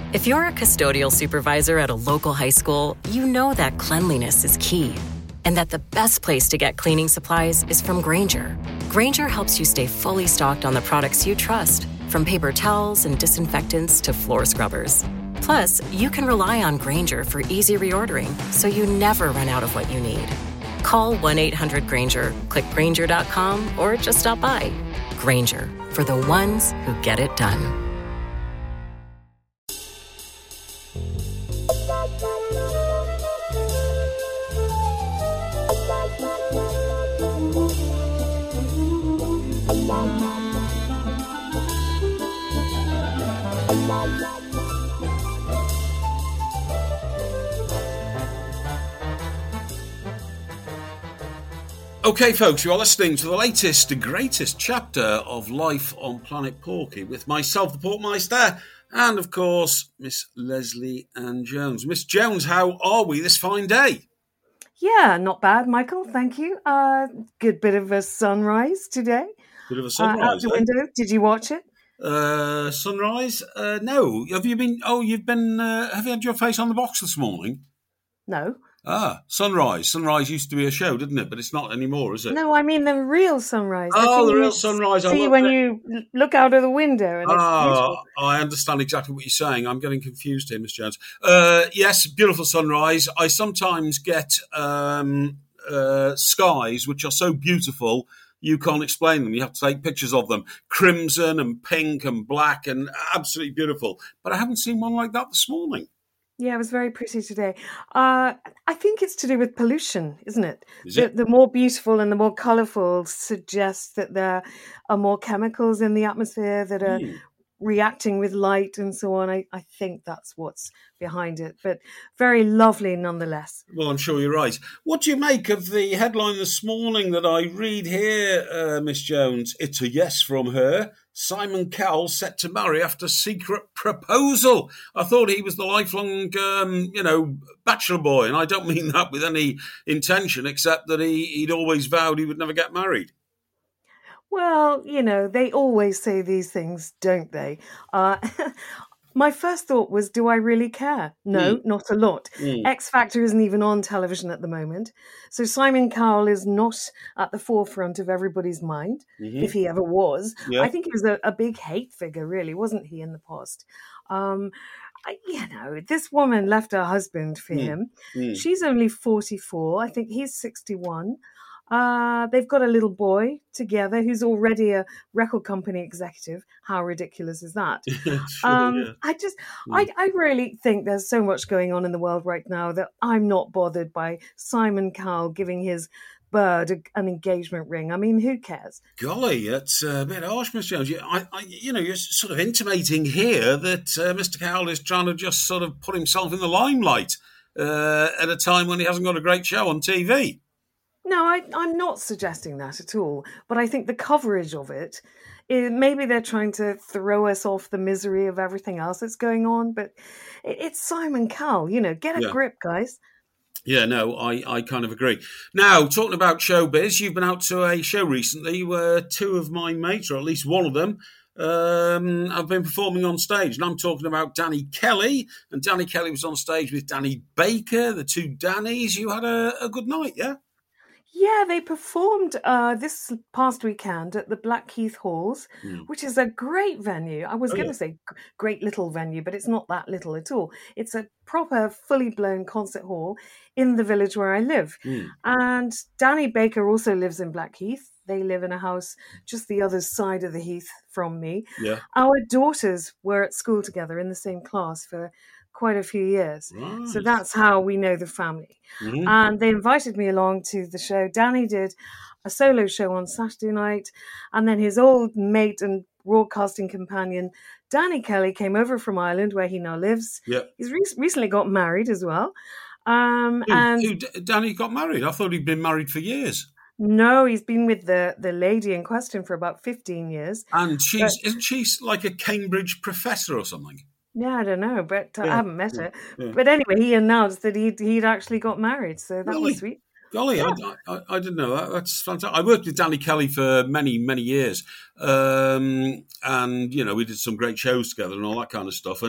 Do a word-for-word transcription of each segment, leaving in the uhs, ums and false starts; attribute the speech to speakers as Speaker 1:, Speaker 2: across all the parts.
Speaker 1: If you're a custodial supervisor at a local high school, you know that cleanliness is key, and that the best place to get cleaning supplies is from Grainger. Grainger helps you stay fully stocked on the products you trust, from paper towels and disinfectants to floor scrubbers. Plus, you can rely on Grainger for easy reordering, so you never run out of what you need. Call one eight hundred Grainger, click Grainger dot com, or just stop by. Grainger, for the ones who get it done.
Speaker 2: Okay, folks, you are listening to the latest and greatest chapter of Life on Planet Porky with myself, the Porkmeister, and, of course, Miss Leslie Ann Jones. Miss Jones, how are we this fine day?
Speaker 3: Yeah, not bad, Michael. Thank you. Uh, good bit of a sunrise today.
Speaker 2: Bit of a sunrise,
Speaker 3: uh, out the
Speaker 2: eh?
Speaker 3: window. Did you watch it?
Speaker 2: Uh, sunrise? Uh, no. Have you been? Oh, you've been. Uh, have you had your face on the box this morning?
Speaker 3: No.
Speaker 2: Ah, Sunrise. Sunrise used to be a show, didn't it? But it's not anymore, is it?
Speaker 3: No, I mean the real sunrise.
Speaker 2: Oh, the
Speaker 3: you
Speaker 2: real sunrise. I
Speaker 3: See
Speaker 2: love
Speaker 3: when
Speaker 2: it.
Speaker 3: you l- look out of the window. And it's
Speaker 2: Ah,
Speaker 3: beautiful.
Speaker 2: I understand exactly what you're saying. I'm getting confused here, Miss Jones. Uh, yes, beautiful sunrise. I sometimes get um, uh, skies which are so beautiful you can't explain them. You have to take pictures of them. Crimson and pink and black and absolutely beautiful. But I haven't seen one like that this morning.
Speaker 3: Yeah, it was very pretty today. Uh, I think it's to do with pollution, isn't it?
Speaker 2: Is
Speaker 3: the,
Speaker 2: it?
Speaker 3: the more beautiful and the more colourful suggests that there are more chemicals in the atmosphere that are
Speaker 2: Mm.
Speaker 3: reacting with light and so on. I, I think that's what's behind it, but very lovely nonetheless.
Speaker 2: Well, I'm sure you're right. What do you make of the headline this morning that I read here, uh, Miss Jones? It's a yes from her. Simon Cowell set to marry after secret proposal. I thought he was the lifelong, um, you know, bachelor boy, and I don't mean that with any intention, except that he, he'd always vowed he would never get married.
Speaker 3: Well, you know, they always say these things, don't they? Uh, my first thought was, do I really care? No,
Speaker 2: Mm.
Speaker 3: not a lot.
Speaker 2: Mm.
Speaker 3: X Factor isn't even on television at the moment. So Simon Cowell is not at the forefront of everybody's mind,
Speaker 2: Mhm.
Speaker 3: if he ever was.
Speaker 2: Yeah.
Speaker 3: I think he was a, a big hate figure, really, wasn't he, in the past? Um, I, you know, this woman left her husband for
Speaker 2: Mm.
Speaker 3: him.
Speaker 2: Mm.
Speaker 3: She's only forty-four. I think he's sixty-one. Uh, they've got a little boy together who's already a record company executive. How ridiculous is that?
Speaker 2: Sure,
Speaker 3: Um,
Speaker 2: yeah.
Speaker 3: I just,
Speaker 2: Mm.
Speaker 3: I, I really think there's so much going on in the world right now that I'm not bothered by Simon Cowell giving his bird a, an engagement ring. I mean, who cares?
Speaker 2: Golly, that's a bit harsh, Miss Jones. You, I, I, you know, you're sort of intimating here that uh, Mister Cowell is trying to just sort of put himself in the limelight uh, at a time when he hasn't got a great show on T V.
Speaker 3: No, I, I'm not suggesting that at all. But I think the coverage of it, eh, maybe they're trying to throw us off the misery of everything else that's going on. But it, it's Simon Cowell, you know, get a
Speaker 2: Yeah.
Speaker 3: grip, guys.
Speaker 2: Yeah, no, I, I kind of agree. Now, talking about showbiz, you've been out to a show recently where two of my mates, or at least one of them, um, have been performing on stage. And I'm talking about Danny Kelly. And Danny Kelly was on stage with Danny Baker, the two Dannys. You had a, a good night, yeah?
Speaker 3: Yeah, they performed uh, this past weekend at the Blackheath Halls,
Speaker 2: Mm.
Speaker 3: which is a great venue. I was
Speaker 2: Oh,
Speaker 3: going
Speaker 2: yeah.
Speaker 3: to say g- great little venue, but it's not that little at all. It's a proper, fully blown concert hall in the village where I live.
Speaker 2: Mm.
Speaker 3: And Danny Baker also lives in Blackheath. They live in a house just the other side of the heath from me.
Speaker 2: Yeah.
Speaker 3: Our daughters were at school together in the same class for quite a few years. So
Speaker 2: Right.
Speaker 3: that's how we know the family.
Speaker 2: Mhm.
Speaker 3: And they invited me along to the show. Danny did a solo show on Saturday night, and then his old mate and broadcasting companion, Danny Kelly, came over from Ireland, where he now lives.
Speaker 2: Yeah.
Speaker 3: He's re- recently got married as well. Um,
Speaker 2: Who,
Speaker 3: and
Speaker 2: who, D- Danny got married? I thought he'd been married for years.
Speaker 3: no, he's been with the, the lady in question for about fifteen years.
Speaker 2: And she's
Speaker 3: But-
Speaker 2: isn't she like a Cambridge professor or something?
Speaker 3: Yeah, I don't know, but uh, I
Speaker 2: Yeah,
Speaker 3: haven't met
Speaker 2: yeah,
Speaker 3: her.
Speaker 2: yeah.
Speaker 3: But anyway, he announced that he'd, he'd actually got married, so that
Speaker 2: Really?
Speaker 3: was sweet.
Speaker 2: Golly,
Speaker 3: Yeah.
Speaker 2: I, I, I didn't know that. That's fantastic. I worked with Danny Kelly for many, many years. Um, and, you know, we did some great shows together and all that kind of stuff. And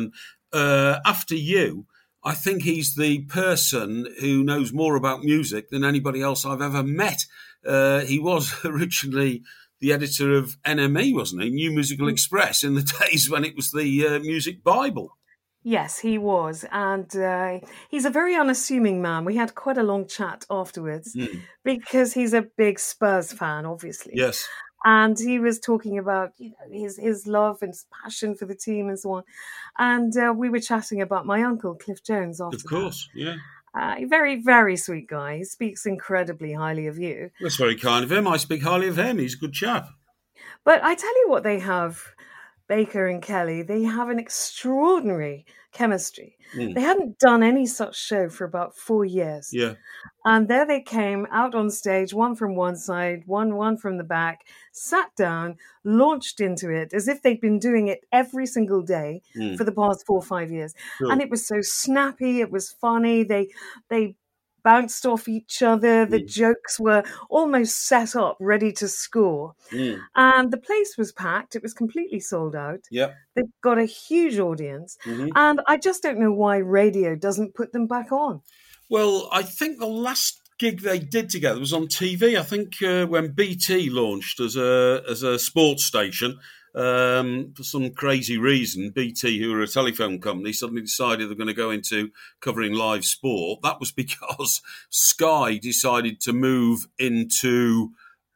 Speaker 2: uh, after you, I think he's the person who knows more about music than anybody else I've ever met. Uh, he was originally the editor of N M E, wasn't he? New Musical Express, in the days when it was the uh, Music Bible.
Speaker 3: Yes, he was. And uh, he's a very unassuming man. We had quite a long chat afterwards mm. because he's a big Spurs fan, obviously.
Speaker 2: Yes.
Speaker 3: And he was talking about, you know, his, his love and his passion for the team and so on. And uh, we were chatting about my uncle, Cliff Jones, after
Speaker 2: Of course,
Speaker 3: that.
Speaker 2: yeah.
Speaker 3: Uh, a very, very sweet guy. He speaks incredibly highly of you.
Speaker 2: That's very kind of him. I speak highly of him. He's a good chap.
Speaker 3: But I tell you what they have, Baker and Kelly, they have an extraordinary chemistry. Mm. They hadn't done any such show for about four years.
Speaker 2: Yeah.
Speaker 3: And there they came out on stage, one from one side, one one from the back, sat down, launched into it as if they'd been doing it every single day mm. for the past four or five years. Cool. And it was so snappy, it was funny. They they bounced off each other. The mm. jokes were almost set up, ready to score. Mm. And the place was packed. It was completely sold out.
Speaker 2: Yeah.
Speaker 3: They've got a huge audience. Mm-hmm. And I just don't know why radio doesn't put them back on.
Speaker 2: Well, I think the last gig they did together was on T V. I think uh, when B T launched as a as a sports station, um, for some crazy reason, B T, who are a telephone company, suddenly decided they're going to go into covering live sport. That was because Sky decided to move into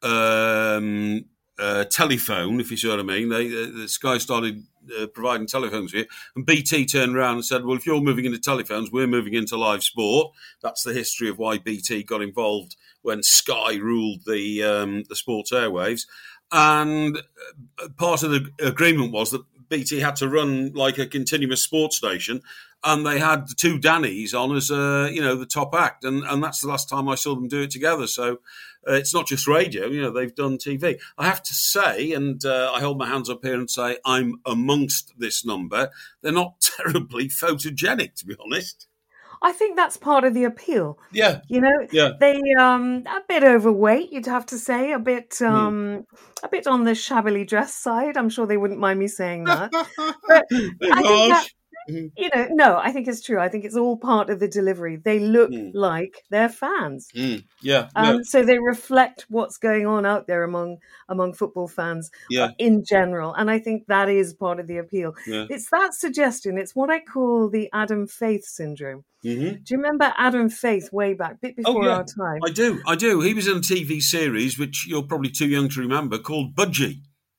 Speaker 2: um, uh, telephone, if you see what I mean. They uh, Sky started Uh, providing telephones for you, and B T turned around and said, well, if you're moving into telephones, we're moving into live sport. That's the history of why B T got involved when Sky ruled the um, the sports airwaves. And part of the agreement was that B T had to run like a continuous sports station, and they had the two Dannys on as uh, you know the top act, and, and that's the last time I saw them do it together. So uh, it's not just radio, you know, they've done T V. I have to say, and uh, I hold my hands up here and say I'm amongst this number, they're not terribly photogenic, to be honest.
Speaker 3: I think that's part of the appeal.
Speaker 2: Yeah.
Speaker 3: You know,
Speaker 2: yeah.
Speaker 3: they um a bit overweight, you'd have to say, a bit um mm. a bit on the shabbily dressed side. I'm sure they wouldn't mind me saying that. But I think that, you know, no, I think it's true. I think it's all part of the delivery. They look mm. like they're fans.
Speaker 2: Mm. Yeah.
Speaker 3: Um,
Speaker 2: yeah.
Speaker 3: So they reflect what's going on out there among among football fans
Speaker 2: yeah.
Speaker 3: uh, in general. And I think that is part of the appeal.
Speaker 2: Yeah.
Speaker 3: It's that suggestion. It's what I call the Adam Faith syndrome.
Speaker 2: Mm-hmm.
Speaker 3: Do you remember Adam Faith way back, bit before
Speaker 2: oh, yeah.
Speaker 3: our time?
Speaker 2: I do, I do. He was in a T V series, which you're probably too young to remember, called Budgie.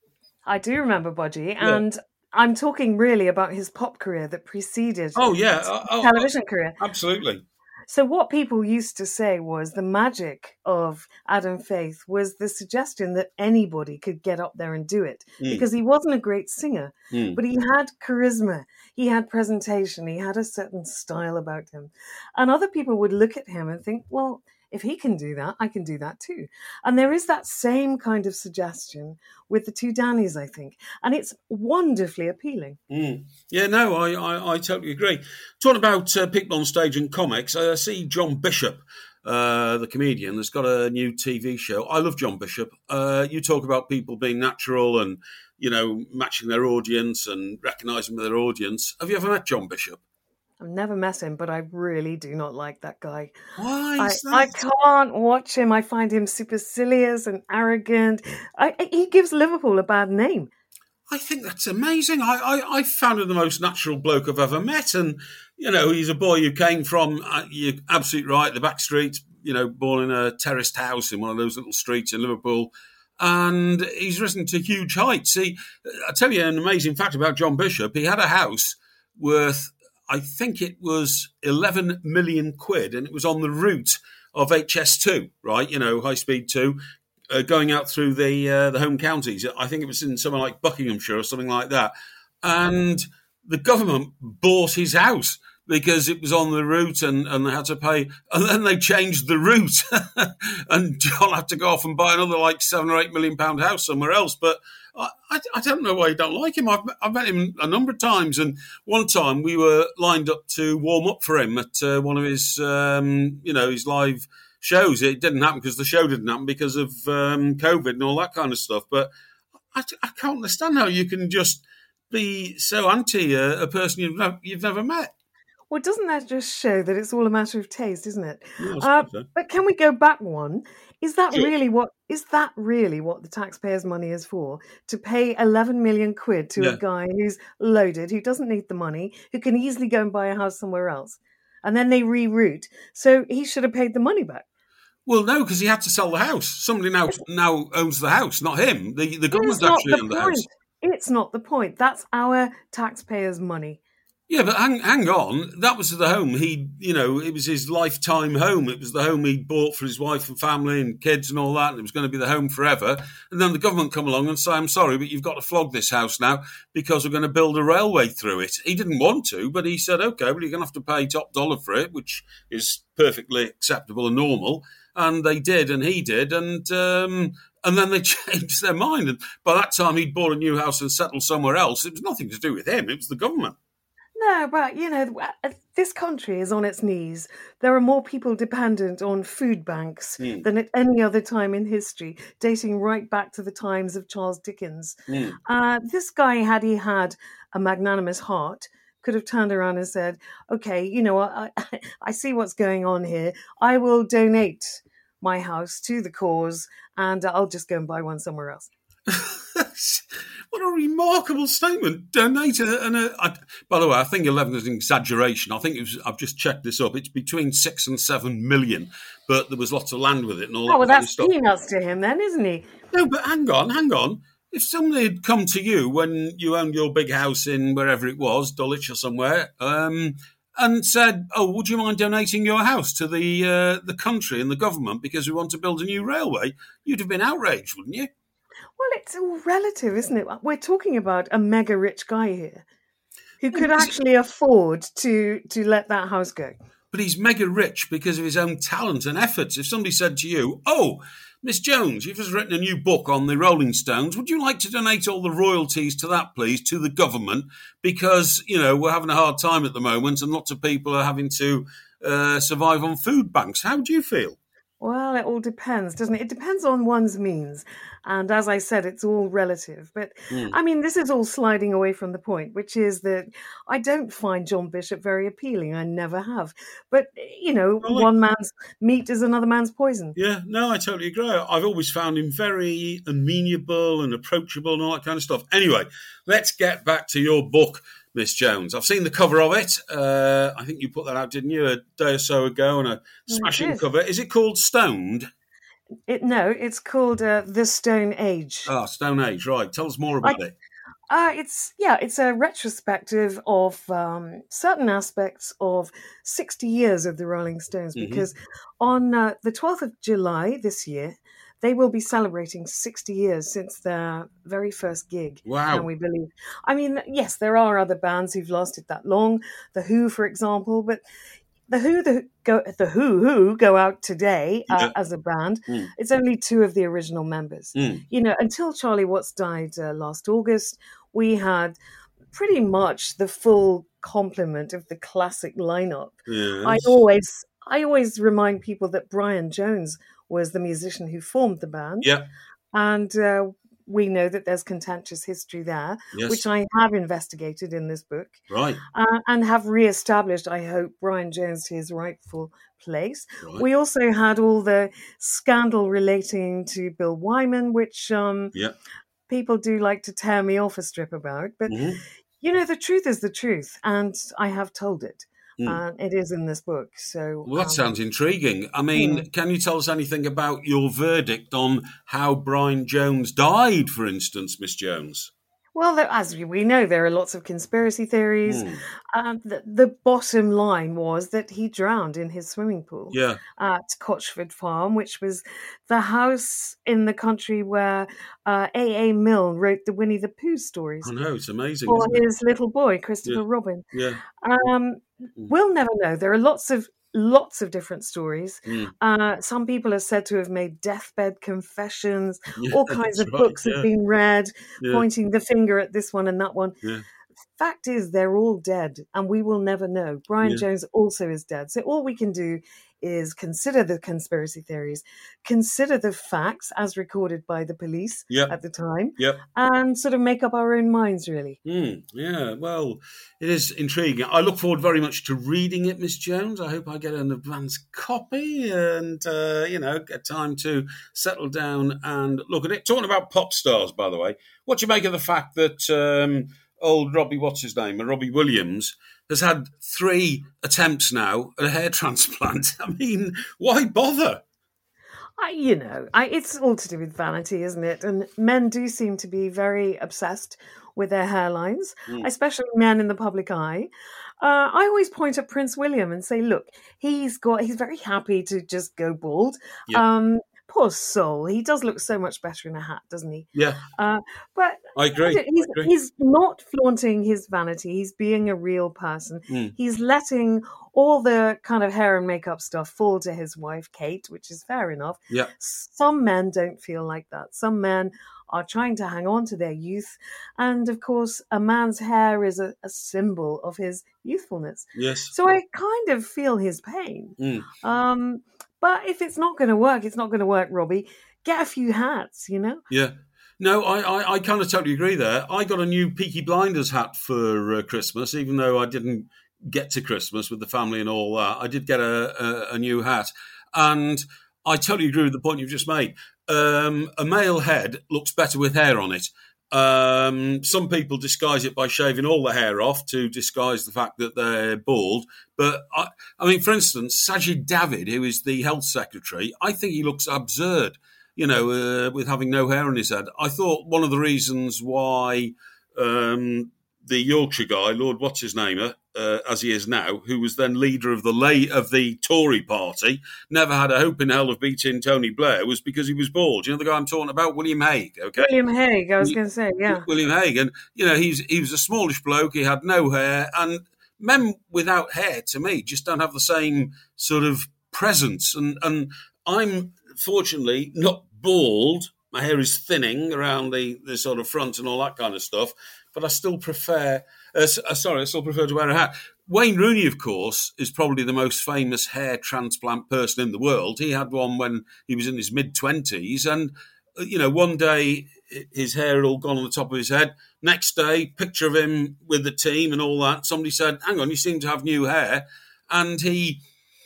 Speaker 3: I do remember Budgie,
Speaker 2: yeah.
Speaker 3: and I'm talking really about his pop career that preceded
Speaker 2: oh, yeah.
Speaker 3: his
Speaker 2: oh,
Speaker 3: television
Speaker 2: oh,
Speaker 3: career.
Speaker 2: Absolutely.
Speaker 3: So what people used to say was the magic of Adam Faith was the suggestion that anybody could get up there and do it mm. because he wasn't a great singer,
Speaker 2: mm.
Speaker 3: but he had charisma, he had presentation, he had a certain style about him. And other people would look at him and think, well, if he can do that, I can do that too. And there is that same kind of suggestion with the two Dannys, I think. And it's wonderfully appealing.
Speaker 2: Mm. Yeah, no, I, I, I totally agree. Talking about uh, people on stage and comics, I see John Bishop, uh, the comedian, has got a new T V show. I love John Bishop. Uh, you talk about people being natural and, you know, matching their audience and recognising their audience. Have you ever met John Bishop?
Speaker 3: I've never met him, but I really do not like that guy.
Speaker 2: Why is
Speaker 3: I,
Speaker 2: that?
Speaker 3: I can't watch him. I find him supercilious and arrogant. I, he gives Liverpool a bad name.
Speaker 2: I think that's amazing. I, I, I found him the most natural bloke I've ever met. And, you know, he's a boy who came from, uh, you're absolutely right, the back streets, you know, born in a terraced house in one of those little streets in Liverpool. And he's risen to huge heights. See, I'll tell you an amazing fact about John Bishop. He had a house worth, I think it was eleven million quid, and it was on the route of H S two, right? You know, high speed two, uh, going out through the uh, the home counties. I think it was in somewhere like Buckinghamshire or something like that. And the government bought his house because it was on the route and, and they had to pay. And then they changed the route and John had to go off and buy another like seven or eight million pound house somewhere else. But I, I, I don't know why you don't like him. I've, I've met him a number of times. And one time we were lined up to warm up for him at uh, one of his, um, you know, his live shows. It didn't happen because the show didn't happen because of um, COVID and all that kind of stuff. But I, I can't understand how you can just be so anti a, a person you've, no, you've never met?
Speaker 3: Well, doesn't that just show that it's all a matter of taste, isn't it?
Speaker 2: Yeah, I
Speaker 3: Uh,
Speaker 2: suppose so.
Speaker 3: but can we go back one? Is that
Speaker 2: Sure.
Speaker 3: really what is that really what the taxpayers' money is for? To pay eleven million quid to
Speaker 2: Yeah.
Speaker 3: a guy who's loaded, who doesn't need the money, who can easily go and buy a house somewhere else, and then they reroute. So he should have paid the money back.
Speaker 2: Well, no, because he had to sell the house. Somebody now now owns the house, not him. The the government
Speaker 3: It's not
Speaker 2: actually
Speaker 3: the
Speaker 2: owned the house.
Speaker 3: point. It's not the point. That's our taxpayers' money.
Speaker 2: Yeah, but hang, hang on. That was the home he, you know, it was his lifetime home. It was the home he bought for his wife and family and kids and all that. And it was going to be the home forever. And then the government come along and say, I'm sorry, but you've got to flog this house now because we're going to build a railway through it. He didn't want to, but he said, OK, well, you're going to have to pay top dollar for it, which is perfectly acceptable and normal. And they did, and he did. And um, and then they changed their mind. And by that time, he'd bought a new house and settled somewhere else. It was nothing to do with him. It was the government.
Speaker 3: No, but, you know, this country is on its knees. There are more people dependent on food banks
Speaker 2: Mm.
Speaker 3: than at any other time in history, dating right back to the times of Charles Dickens.
Speaker 2: Mm.
Speaker 3: Uh, this guy, had he had a magnanimous heart, could have turned around and said, okay, you know, I, I, I see what's going on here. I will donate my house to the cause and I'll just go and buy one somewhere else.
Speaker 2: What a remarkable statement. Donate a, and a, I, by the way, I think eleven is an exaggeration. I think it was, I've just checked this up. It's between six and seven million, but there was lots of land with it and all that.
Speaker 3: Oh, well,
Speaker 2: kind of
Speaker 3: that's
Speaker 2: stuff.
Speaker 3: peanuts to him then, isn't he?
Speaker 2: No, but hang on, hang on. If somebody had come to you when you owned your big house in wherever it was, Dulwich or somewhere, um, and said, "Oh, would you mind donating your house to the uh, the country and the government because we want to build a new railway?" You'd have been outraged, wouldn't you?
Speaker 3: Well, it's all relative, isn't it? We're talking about a mega rich guy here who could actually afford to to let that house go.
Speaker 2: But he's mega rich because of his own talent and efforts. If somebody said to you, "Oh, Miss Jones, you've just written a new book on the Rolling Stones. Would you like to donate all the royalties to that, please, to the government? Because, you know, we're having a hard time at the moment and lots of people are having to uh, survive on food banks." How do you feel?
Speaker 3: Well, it all depends, doesn't it? It depends on one's means. And as I said, it's all relative. But
Speaker 2: Mm.
Speaker 3: I mean, this is all sliding away from the point, which is that I don't find John Bishop very appealing. I never have. But, you know,
Speaker 2: Really?
Speaker 3: one man's meat is another man's poison.
Speaker 2: Yeah, no, I totally agree. I've always found him very amenable and approachable and all that kind of stuff. Anyway, let's get back to your book, Miss Jones. I've seen the cover of it. Uh, I think you put that out, didn't you, a day or so ago, and a smashing
Speaker 3: is.
Speaker 2: cover. Is it called Stoned?
Speaker 3: It, no, it's called uh, The Stone Age.
Speaker 2: Ah, Stone Age, right. Tell us more about
Speaker 3: I-
Speaker 2: it.
Speaker 3: Uh, it's yeah, it's a retrospective of um, certain aspects of sixty years of the Rolling Stones.
Speaker 2: Mhm.
Speaker 3: Because on uh, the twelfth of July this year, they will be celebrating sixty years since their very first gig.
Speaker 2: Wow.
Speaker 3: Can we believe? I mean, yes, there are other bands who've lasted that long. The Who, for example, but the Who, the go, the Who, Who go out today uh,
Speaker 2: Yeah.
Speaker 3: as a band.
Speaker 2: Mm.
Speaker 3: It's only two of the original members.
Speaker 2: Mm.
Speaker 3: You know, until Charlie Watts died uh, last August, we had pretty much the full complement of the classic lineup.
Speaker 2: Yes.
Speaker 3: I always, I always remind people that Brian Jones was the musician who formed the band,
Speaker 2: Yeah,
Speaker 3: and uh, we know that there's contentious history there,
Speaker 2: yes.
Speaker 3: which I have investigated in this book,
Speaker 2: Right,
Speaker 3: uh, and have re-established, I hope, Brian Jones to his rightful place.
Speaker 2: right.
Speaker 3: We also had all the scandal relating to Bill Wyman, which um,
Speaker 2: Yeah.
Speaker 3: people do like to tear me off a strip about. But,
Speaker 2: Mhm.
Speaker 3: you know, the truth is the truth, and I have told it.
Speaker 2: Mm.
Speaker 3: And it is in this book. So,
Speaker 2: Well, that
Speaker 3: um,
Speaker 2: sounds intriguing. I mean,
Speaker 3: Mm.
Speaker 2: can you tell us anything about your verdict on how Brian Jones died, for instance, Miss Jones?
Speaker 3: well, there, as we know, there are lots of conspiracy theories.
Speaker 2: Mm.
Speaker 3: Um, the, the bottom line was that he drowned in his swimming pool
Speaker 2: Yeah,
Speaker 3: at Cotchford Farm, which was the house in the country where uh, A A. Milne wrote the Winnie the Pooh stories
Speaker 2: I know. It's amazing,
Speaker 3: for
Speaker 2: isn't it?
Speaker 3: his little boy, Christopher
Speaker 2: Yeah.
Speaker 3: Robin.
Speaker 2: Yeah.
Speaker 3: Um, we'll never know. There are lots of lots of different stories.
Speaker 2: Mm.
Speaker 3: Uh, some people are said to have made deathbed confessions.
Speaker 2: Yeah,
Speaker 3: All kinds
Speaker 2: that's
Speaker 3: of
Speaker 2: right,
Speaker 3: books
Speaker 2: yeah.
Speaker 3: have been read,
Speaker 2: Yeah.
Speaker 3: pointing the finger at this one and that one.
Speaker 2: Yeah.
Speaker 3: fact is, they're all dead, and we will never know. Brian
Speaker 2: Yeah.
Speaker 3: Jones also is dead. So all we can do is consider the conspiracy theories, consider the facts as recorded by the police
Speaker 2: Yep.
Speaker 3: at the time,
Speaker 2: Yep.
Speaker 3: and sort of make up our own minds, really.
Speaker 2: Mm, yeah, well, it is intriguing. I look forward very much to reading it, Miss Jones. I hope I get an advance copy and, uh, you know, get time to settle down and look at it. Talking about pop stars, by the way, what do you make of the fact that um, old Robbie, what's his name, Robbie Williams, has had three attempts now at a hair transplant? I mean, why bother?
Speaker 3: I, you know, I, it's all to do with vanity, isn't it? And men do seem to be very obsessed with their hairlines,
Speaker 2: Mm.
Speaker 3: especially men in the public eye. Uh, I always point at Prince William and say, look, he's got, he's very happy to just go bald.
Speaker 2: Yeah.
Speaker 3: Um, poor soul. He does look so much better in a hat, doesn't he?
Speaker 2: Yeah,
Speaker 3: Uh, but
Speaker 2: I agree.
Speaker 3: he's,
Speaker 2: I agree.
Speaker 3: he's not flaunting his vanity. He's being a real person.
Speaker 2: Mm.
Speaker 3: He's letting all the kind of hair and makeup stuff fall to his wife, Kate, which is fair enough.
Speaker 2: Yeah.
Speaker 3: Some men don't feel like that. Some men are trying to hang on to their youth. And of course, a man's hair is a, a symbol of his youthfulness.
Speaker 2: Yes.
Speaker 3: So I kind of feel his pain.
Speaker 2: Mm.
Speaker 3: Um, but if it's not going to work, it's not going to work, Robbie. Get a few hats, you know?
Speaker 2: Yeah. No, I, I, I kind of totally agree there. I got a new Peaky Blinders hat for uh, Christmas, even though I didn't get to Christmas with the family and all that. I did get a, a, a new hat. And I totally agree with the point you've just made. Um, a male head looks better with hair on it. Um, some people disguise it by shaving all the hair off to disguise the fact that they're bald. But, I, I mean, for instance, Sajid David, who is the health secretary, I think he looks absurd, you know, uh, with having no hair on his head. I thought one of the reasons why um, the Yorkshire guy, Lord what's his name, uh, as he is now, who was then leader of the lay of the Tory party, never had a hope in hell of beating Tony Blair, was because he was bald. You know the guy I'm talking about, William Hague. Okay,
Speaker 3: William Hague, I was going to say, yeah.
Speaker 2: William Hague, and you know he's he was a smallish bloke. He had no hair, and men without hair, to me, just don't have the same sort of presence. And and I'm fortunately not bald. My hair is thinning around the, the sort of front and all that kind of stuff. But I still prefer, uh, sorry, I still prefer to wear a hat. Wayne Rooney, of course, is probably the most famous hair transplant person in the world. He had one when he was in his mid-twenties. And, you know, one day his hair had all gone on the top of his head. Next day, picture of him with the team and all that. Somebody said, hang on, you seem to have new hair. And he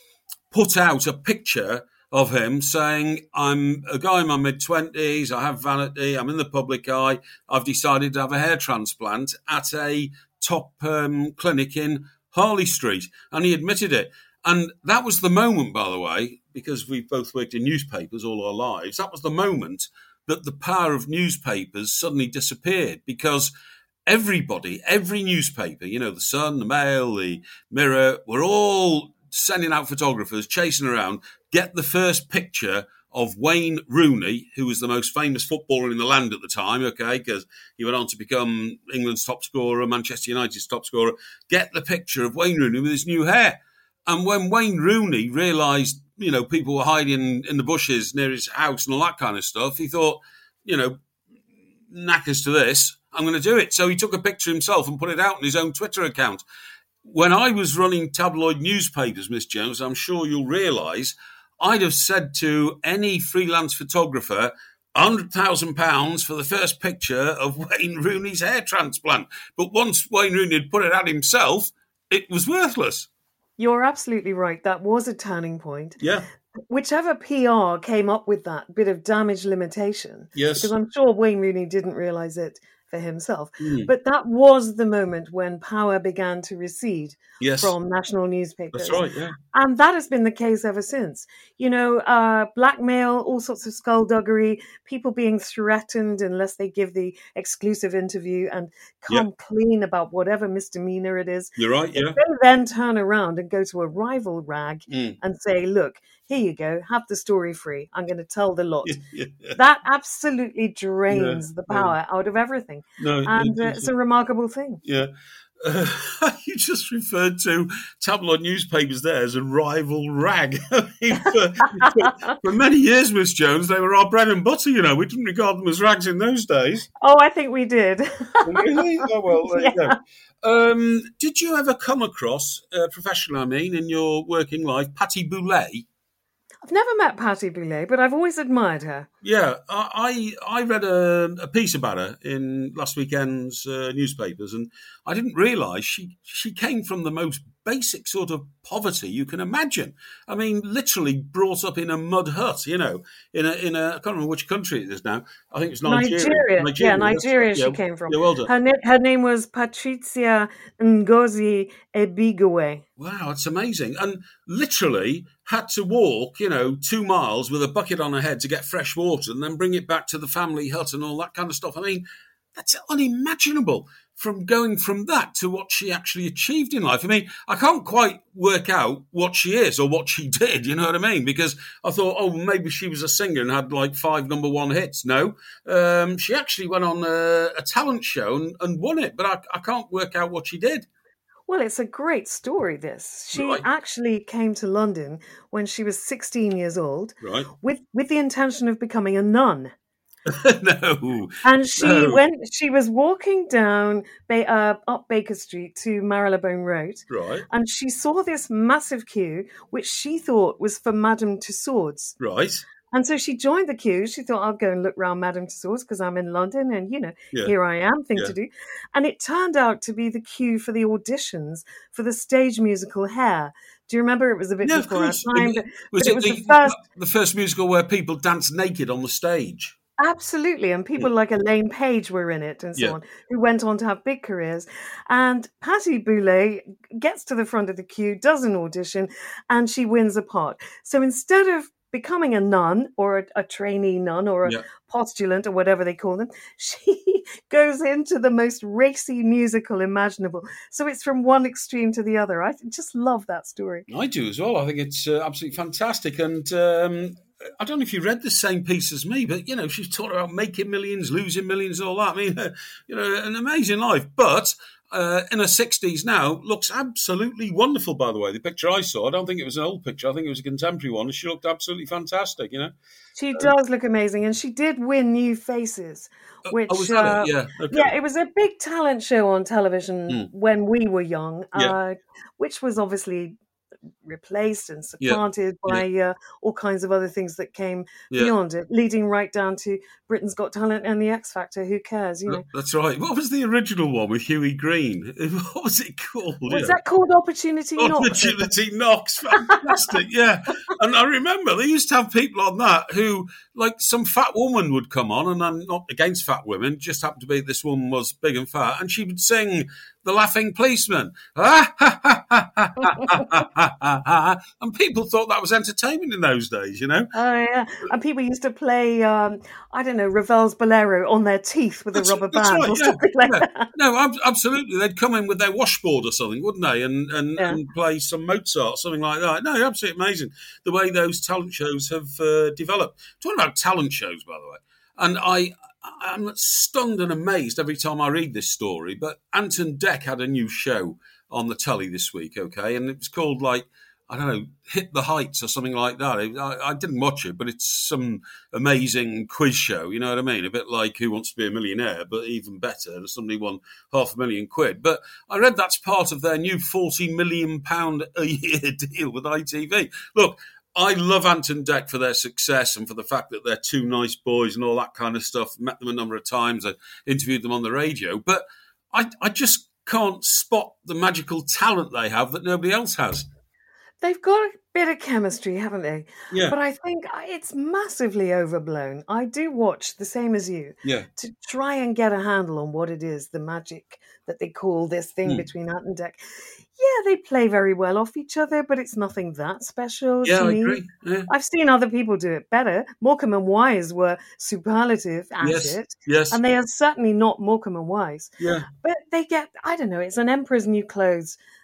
Speaker 2: put out a picture of him saying, I'm a guy in my mid-twenties, I have vanity, I'm in the public eye, I've decided to have a hair transplant at a top um, clinic in Harley Street. And he admitted it. And that was the moment, by the way, because we've both worked in newspapers all our lives, that was the moment that the power of newspapers suddenly disappeared, because everybody, every newspaper, you know, the Sun, the Mail, the Mirror, were all sending out photographers, chasing around, get the first picture of Wayne Rooney, who was the most famous footballer in the land at the time, okay, because he went on to become England's top scorer, Manchester United's top scorer, get the picture of Wayne Rooney with his new hair. And when Wayne Rooney realised, you know, people were hiding in the bushes near his house and all that kind of stuff, he thought, you know, knackers to this, I'm going to do it. So he took a picture himself and put it out on his own Twitter account. When I was running tabloid newspapers, Miss Jones, I'm sure you'll realise, I'd have said to any freelance photographer, one hundred thousand pounds for the first picture of Wayne Rooney's hair transplant. But once Wayne Rooney had put it out himself, it was worthless.
Speaker 3: You're absolutely right. That was a turning point.
Speaker 2: Yeah.
Speaker 3: Whichever P R came up with that bit of damage limitation,
Speaker 2: Yes.
Speaker 3: because I'm sure Wayne Rooney didn't realise it for himself,
Speaker 2: Mm.
Speaker 3: but that was the moment when power began to recede
Speaker 2: Yes.
Speaker 3: from national newspapers.
Speaker 2: That's right, yeah.
Speaker 3: And that has been the case ever since. You know, uh, blackmail, all sorts of skullduggery, people being threatened unless they give the exclusive interview and come
Speaker 2: Yeah.
Speaker 3: clean about whatever misdemeanor it is.
Speaker 2: You're right, yeah.
Speaker 3: If they then turn around and go to a rival rag
Speaker 2: Mm.
Speaker 3: and say, look, here you go, have the story free. I'm going to tell the lot.
Speaker 2: Yeah.
Speaker 3: That absolutely drains
Speaker 2: Yeah,
Speaker 3: the power out of everything.
Speaker 2: No,
Speaker 3: And uh,
Speaker 2: it-
Speaker 3: it's a remarkable thing.
Speaker 2: yeah. Uh, you just referred to tabloid newspapers there as a rival rag. I mean, for, for, for many years, Miss Jones, they were our bread and butter, you know. We didn't regard them as rags in those days.
Speaker 3: Oh, I think we did.
Speaker 2: Really? Oh, well, there
Speaker 3: Yeah.
Speaker 2: you go. Um, did you ever come across, uh, professionally, I mean, in your working life, Patti Boulay?
Speaker 3: I've never met Patti Boulay, but I've always admired her.
Speaker 2: Yeah, I I read a, a piece about her in last weekend's uh, newspapers, and I didn't realise she she came from the most basic sort of poverty you can imagine. I mean, literally brought up in a mud hut, you know, in a in a I can't remember which country it is now. I think it's Nigeria.
Speaker 3: Nigeria.
Speaker 2: Nigeria,
Speaker 3: Yeah,
Speaker 2: that's
Speaker 3: Nigeria
Speaker 2: right.
Speaker 3: she
Speaker 2: Yeah,
Speaker 3: came from.
Speaker 2: yeah, well done.
Speaker 3: Her, na- her name was Patricia Ngozi Ebigowe.
Speaker 2: Wow, that's amazing. And literally had to walk, you know, two miles with a bucket on her head to get fresh water and then bring it back to the family hut and all that kind of stuff. I mean, that's unimaginable from going from that to what she actually achieved in life. I mean, I can't quite work out what she is or what she did, you know what I mean? Because I thought, oh, maybe she was a singer and had like five number one hits. No, um, she actually went on a, a talent show and, and won it, but I, I can't work out what she did.
Speaker 3: Well, it's a great story, this. She
Speaker 2: Right.
Speaker 3: actually came to London when she was sixteen years old
Speaker 2: Right.
Speaker 3: with, with the intention of becoming a nun.
Speaker 2: No.
Speaker 3: And she
Speaker 2: No.
Speaker 3: went, she was walking down ba- uh, up Baker Street to Marylebone Road,
Speaker 2: Right.
Speaker 3: and she saw this massive queue, which she thought was for Madame Tussauds.
Speaker 2: Right.
Speaker 3: And so she joined the queue. She thought, I'll go and look round Madame Tussauds because I'm in London and, you know,
Speaker 2: Yeah.
Speaker 3: here I am, thing
Speaker 2: Yeah.
Speaker 3: to do. And it turned out to be the queue for the auditions for the stage musical Hair. Do you remember? It was a bit
Speaker 2: Yeah, of
Speaker 3: before our
Speaker 2: course.
Speaker 3: time,
Speaker 2: It-
Speaker 3: but,
Speaker 2: Was
Speaker 3: but
Speaker 2: it,
Speaker 3: it was
Speaker 2: the,
Speaker 3: the first...
Speaker 2: the first musical where people dance naked on the stage?
Speaker 3: Absolutely. And people like Elaine Page were in it and so
Speaker 2: Yeah.
Speaker 3: on, who went on to have big careers. And Patti Boulay gets to the front of the queue, does an audition, and she wins a part. So instead of becoming a nun or a, a trainee nun or a
Speaker 2: Yeah.
Speaker 3: postulant or whatever they call them, she goes into the most racy musical imaginable. So it's from one extreme to the other. I just love that story.
Speaker 2: I do as well. I think it's uh, absolutely fantastic. And um, I don't know if you read the same piece as me, but, you know, she's talking about making millions, losing millions, and all that. I mean, uh, you know, an amazing life. But uh, in her sixties now, looks absolutely wonderful, by the way. The picture I saw, I don't think it was an old picture. I think it was a contemporary one. And she looked absolutely fantastic, you know.
Speaker 3: She does look amazing, and she did win New Faces, which
Speaker 2: oh, was that
Speaker 3: uh,
Speaker 2: it? Yeah. Okay.
Speaker 3: yeah, it was a big talent show on television
Speaker 2: Mm.
Speaker 3: when we were young,
Speaker 2: Yeah.
Speaker 3: uh, which was obviously replaced and
Speaker 2: Yeah.
Speaker 3: supplanted by uh, all kinds of other things that came
Speaker 2: Yeah.
Speaker 3: beyond it, leading right down to Britain's Got Talent and the X Factor. Who cares, you know?
Speaker 2: That's right. What was the original one with Huey Green? What was it called?
Speaker 3: Was
Speaker 2: Yeah.
Speaker 3: that called Opportunity Knocks?
Speaker 2: Opportunity Knocks, fantastic, yeah. And I remember they used to have people on that who, like, some fat woman would come on, and I'm not against fat women, just happened to be this woman was big and fat, and she would sing The Laughing Policeman. Ah, ha, ha, ha, ha, ha, ha, ha, ha, ha. And people thought that was entertainment in those days, you know?
Speaker 3: Oh, yeah. And people used to play, um, I don't know, Ravel's Bolero on their teeth with
Speaker 2: That's-
Speaker 3: a rubber
Speaker 2: that's
Speaker 3: band
Speaker 2: right,
Speaker 3: or
Speaker 2: yeah,
Speaker 3: something like
Speaker 2: yeah.
Speaker 3: that.
Speaker 2: No, ab- absolutely. They'd come in with their washboard or something, wouldn't they? And and,
Speaker 3: Yeah.
Speaker 2: and play some Mozart, something like that. No, absolutely amazing the way those talent shows have uh, developed. Talking about talent shows, by the way, and I. I'm stunned and amazed every time I read this story, but Anton Deck had a new show on the telly this week, okay? And it was called, like, I don't know, Hit the Heights or something like that. I, I didn't watch it, but it's some amazing quiz show, you know what I mean? A bit like Who Wants to Be a Millionaire, but even better. Somebody won half a million quid. But I read that's part of their new forty million pounds a year deal with I T V. Look, I love Anton Deck for their success and for the fact that they're two nice boys and all that kind of stuff. Met them a number of times. I interviewed them on the radio. But I, I just can't spot the magical talent they have that nobody else has.
Speaker 3: They've got a bit of chemistry, haven't they?
Speaker 2: Yeah.
Speaker 3: But I think it's massively overblown. I do watch the same as you
Speaker 2: Yeah.
Speaker 3: to try and get a handle on what it is, the magic that they call this thing
Speaker 2: Hmm.
Speaker 3: between Ant and Deck. Yeah, they play very well off each other, but it's nothing that special
Speaker 2: Yeah,
Speaker 3: to
Speaker 2: I
Speaker 3: me.
Speaker 2: agree. Yeah.
Speaker 3: I've seen other people do it better. Morecambe and Wise were superlative at
Speaker 2: Yes.
Speaker 3: it.
Speaker 2: Yes.
Speaker 3: And they are certainly not Morecambe and Wise.
Speaker 2: Yeah.
Speaker 3: But they get, I don't know, it's an emperor's new clothes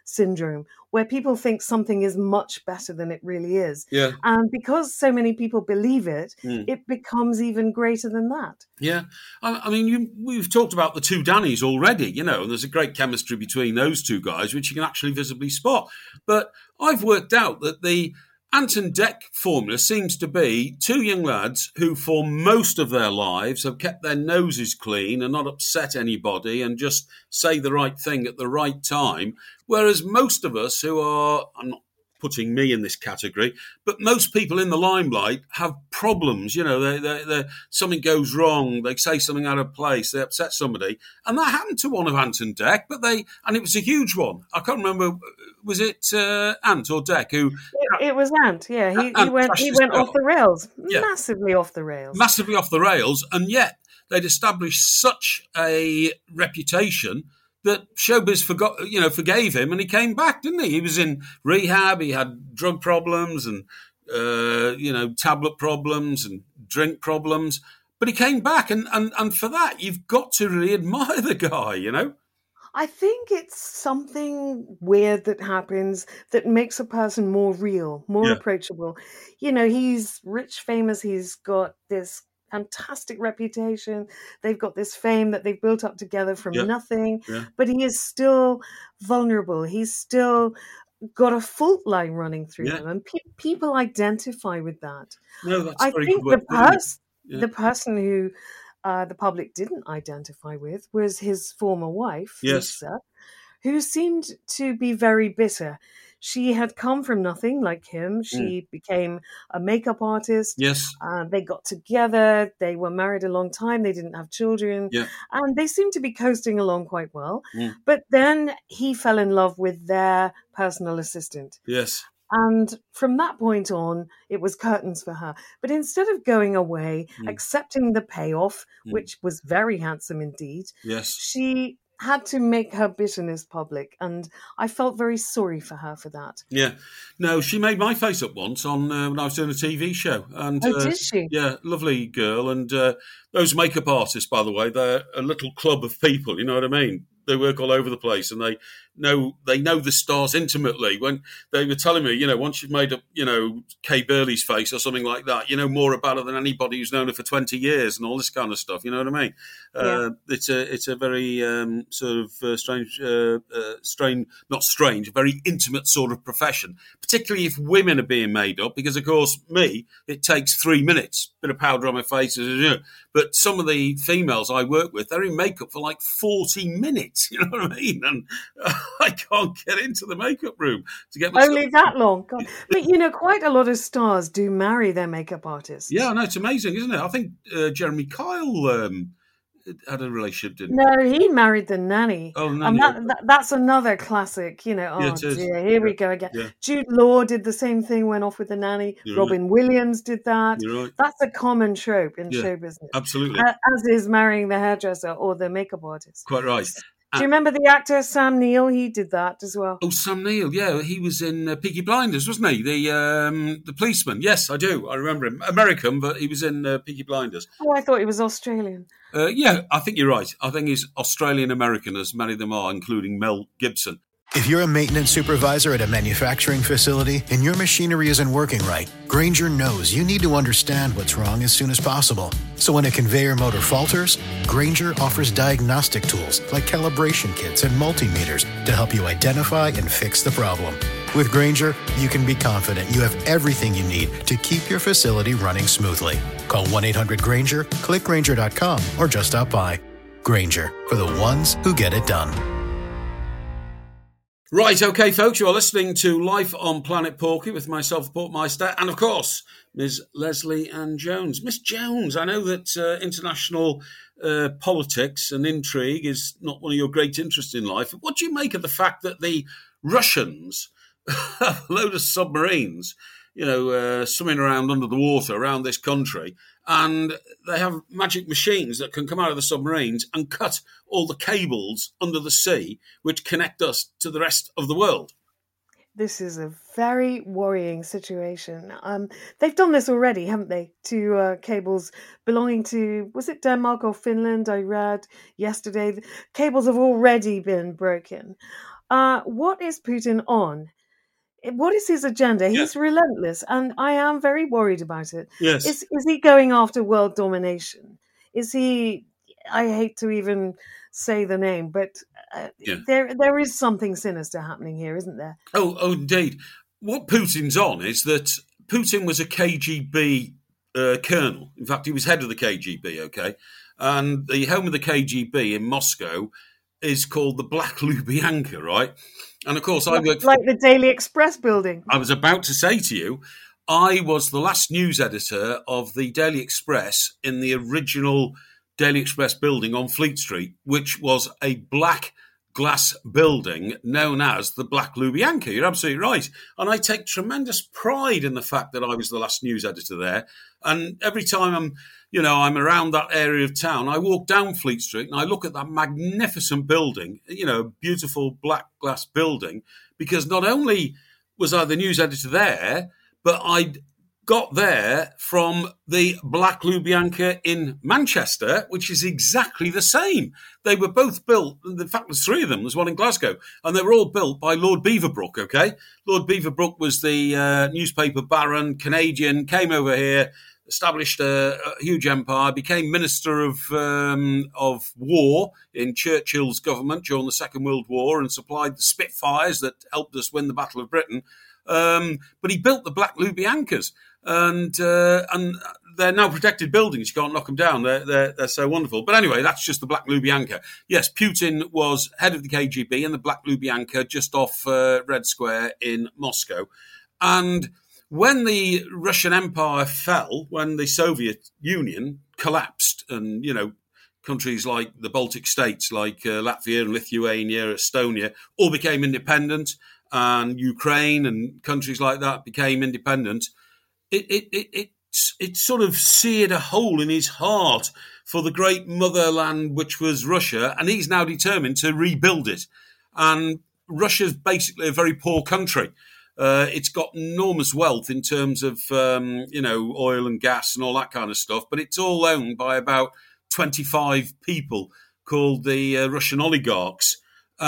Speaker 3: syndrome, where people think something is much better than it really is.
Speaker 2: Yeah.
Speaker 3: And because so many people believe it,
Speaker 2: Mm.
Speaker 3: it becomes even greater than that.
Speaker 2: Yeah. I, I mean, you, we've talked about the two Dannys already, you know, and there's a great chemistry between those two guys, which you can actually visibly spot. But I've worked out that the Ant and Dec formula seems to be two young lads who, for most of their lives, have kept their noses clean and not upset anybody and just say the right thing at the right time. Whereas most of us who are, I'm not putting me in this category, but most people in the limelight have problems. You know, they, they, they, something goes wrong, they say something out of place, they upset somebody. And that happened to one of Ant and Dec, but they, and it was a huge one. I can't remember, was it uh, Ant or Dec who...
Speaker 3: It, it was Ant, yeah. He,
Speaker 2: Ant
Speaker 3: he went, he went off the rails,
Speaker 2: yeah.
Speaker 3: massively off the rails.
Speaker 2: Massively off the rails, and yet they'd established such a reputation that showbiz forgot, you know, forgave him, and he came back, didn't he? He was in rehab. He had drug problems and uh, you know, tablet problems and drink problems, but he came back, and, and and for that, you've got to really admire the guy, you know.
Speaker 3: I think it's something weird that happens that makes a person more real, more
Speaker 2: Yeah.
Speaker 3: approachable. You know, he's rich, famous. He's got this fantastic reputation. They've got this fame that they've built up together from
Speaker 2: Yeah.
Speaker 3: nothing,
Speaker 2: Yeah.
Speaker 3: but he is still vulnerable. He's still got a fault line running through
Speaker 2: Yeah.
Speaker 3: him, and pe- people identify with that.
Speaker 2: No, that's
Speaker 3: I
Speaker 2: very
Speaker 3: think
Speaker 2: good
Speaker 3: the,
Speaker 2: word, isn't it?
Speaker 3: pers-
Speaker 2: Yeah.
Speaker 3: the person who uh, the public didn't identify with was his former wife,
Speaker 2: Yes.
Speaker 3: Lisa, who seemed to be very bitter. She had come from nothing like him. She became a makeup artist.
Speaker 2: Yes.
Speaker 3: Uh, they got together. They were married a long time. They didn't have children.
Speaker 2: Yeah.
Speaker 3: And they seemed to be coasting along quite well.
Speaker 2: Mm.
Speaker 3: But then he fell in love with their personal assistant.
Speaker 2: Yes.
Speaker 3: And from that point on, it was curtains for her. But instead of going away,
Speaker 2: Mm.
Speaker 3: accepting the payoff,
Speaker 2: Mm.
Speaker 3: which was very handsome indeed,
Speaker 2: Yes.
Speaker 3: she had to make her bitterness public. And I felt very sorry for her for that.
Speaker 2: Yeah. No, she made my face up once on uh, when I was doing a T V show. And
Speaker 3: Oh,
Speaker 2: uh,
Speaker 3: did she?
Speaker 2: Yeah, lovely girl. And uh, those makeup artists, by the way, they're a little club of people, you know what I mean? They work all over the place, and they know they know the stars intimately. When they were telling me, you know, once you've made up, you know, Kay Burley's face or something like that, you know more about her than anybody who's known her for twenty years and all this kind of stuff. You know what I mean?
Speaker 3: Yeah.
Speaker 2: Uh, it's a it's a very um, sort of uh, strange, uh, uh, strange, not strange, a very intimate sort of profession, particularly if women are being made up. Because of course, me, it takes three minutes, bit of powder on my face, you know. But some of the females I work with, they're in makeup for like forty minutes. You know what I mean? And uh, I can't get into the makeup room to get myself.
Speaker 3: Only that long. God. But, you know, quite a lot of stars do marry their makeup artists.
Speaker 2: Yeah, no, it's amazing, isn't it? I think uh, Jeremy Kyle um, had a relationship, didn't he?
Speaker 3: No, he married the nanny.
Speaker 2: Oh, no,
Speaker 3: And
Speaker 2: no.
Speaker 3: that, that, that's another classic, you know,
Speaker 2: Yeah,
Speaker 3: oh
Speaker 2: it is.
Speaker 3: dear, here we
Speaker 2: Yeah.
Speaker 3: go again.
Speaker 2: Yeah.
Speaker 3: Jude Law did the same thing, went off with the nanny.
Speaker 2: You're
Speaker 3: Robin Williams did that.
Speaker 2: You're right.
Speaker 3: That's a common trope in
Speaker 2: Yeah.
Speaker 3: show business,
Speaker 2: Absolutely.
Speaker 3: uh, as is marrying the hairdresser or the makeup artist.
Speaker 2: Quite right.
Speaker 3: Do you remember the actor Sam Neill? He did that as well.
Speaker 2: Oh, Sam Neill, yeah, he was in uh, Peaky Blinders, wasn't he? The um, the policeman. Yes, I do. I remember him. American, but he was in uh, Peaky Blinders.
Speaker 3: Oh, I thought he was Australian.
Speaker 2: Uh, yeah, I think you're right. I think he's Australian-American, as many of them are, including Mel Gibson.
Speaker 4: If you're a maintenance supervisor at a manufacturing facility and your machinery isn't working right, Grainger knows you need to understand what's wrong as soon as possible. So when a conveyor motor falters, Grainger offers diagnostic tools like calibration kits and multimeters to help you identify and fix the problem. With Grainger, you can be confident you have everything you need to keep your facility running smoothly. Call one eight hundred Grainger, click Grainger dot com, or just stop by. Grainger, for the ones who get it done.
Speaker 2: Right, okay, folks, you are listening to Life on Planet Porky with myself, the Portmeister, and of course, Miz Leslie Ann Jones. Miss Jones, I know that uh, international uh, politics and intrigue is not one of your great interests in life. What do you make of the fact that the Russians have a load of submarines, you know, uh, swimming around under the water around this country, and they have magic machines that can come out of the submarines and cut all the cables under the sea which connect us to the rest of the world?
Speaker 3: This is a very worrying situation. Um, they've done this already, haven't they, to uh, cables belonging to, was it Denmark or Finland? I read yesterday. Cables have already been broken. Uh, what is Putin on? What is his agenda?
Speaker 2: Yeah.
Speaker 3: He's relentless, and I am very worried about it.
Speaker 2: Yes.
Speaker 3: Is is he going after world domination? Is he? I hate to even say the name, but uh,
Speaker 2: Yeah.
Speaker 3: there there is something sinister happening here, isn't there?
Speaker 2: Oh, oh, indeed. What Putin's on is that Putin was a K G B uh, colonel. In fact, he was head of the K G B, okay? And the home of the K G B in Moscow is called the Black Lubyanka, right? And of course, I worked...
Speaker 3: Like the Daily Express building.
Speaker 2: I was about to say to you, I was the last news editor of the Daily Express in the original Daily Express building on Fleet Street, which was a black glass building known as the Black Lubyanka. You're absolutely right. And I take tremendous pride in the fact that I was the last news editor there. And every time I'm, you know, I'm around that area of town, I walk down Fleet Street and I look at that magnificent building, you know, beautiful black glass building, because not only was I the news editor there, but I'd got there from the Black Lubyanka in Manchester, which is exactly the same. They were both built, in fact, there's three of them, there's one in Glasgow, and they were all built by Lord Beaverbrook, okay? Lord Beaverbrook was the uh, newspaper baron, Canadian, came over here, established a, a huge empire, became Minister of um, of War in Churchill's government during the Second World War and supplied the Spitfires that helped us win the Battle of Britain. Um, but he built the Black Lubyankas. And uh, and they're now protected buildings. You can't knock them down. They're, they're, they're so wonderful. But anyway, that's just the Black Lubyanka. Yes, Putin was head of the K G B in the Black Lubyanka just off uh, Red Square in Moscow. And when the Russian Empire fell, when the Soviet Union collapsed and, you know, countries like the Baltic states, like uh, Latvia and Lithuania, Estonia, all became independent, and Ukraine and countries like that became independent, It it it it, it sort of seared a hole in his heart for the great motherland, which was Russia, and he's now determined to rebuild it. And Russia's basically a very poor country. Uh, it's got enormous wealth in terms of um, you know oil and gas and all that kind of stuff, but it's all owned by about twenty-five people called the uh, Russian oligarchs,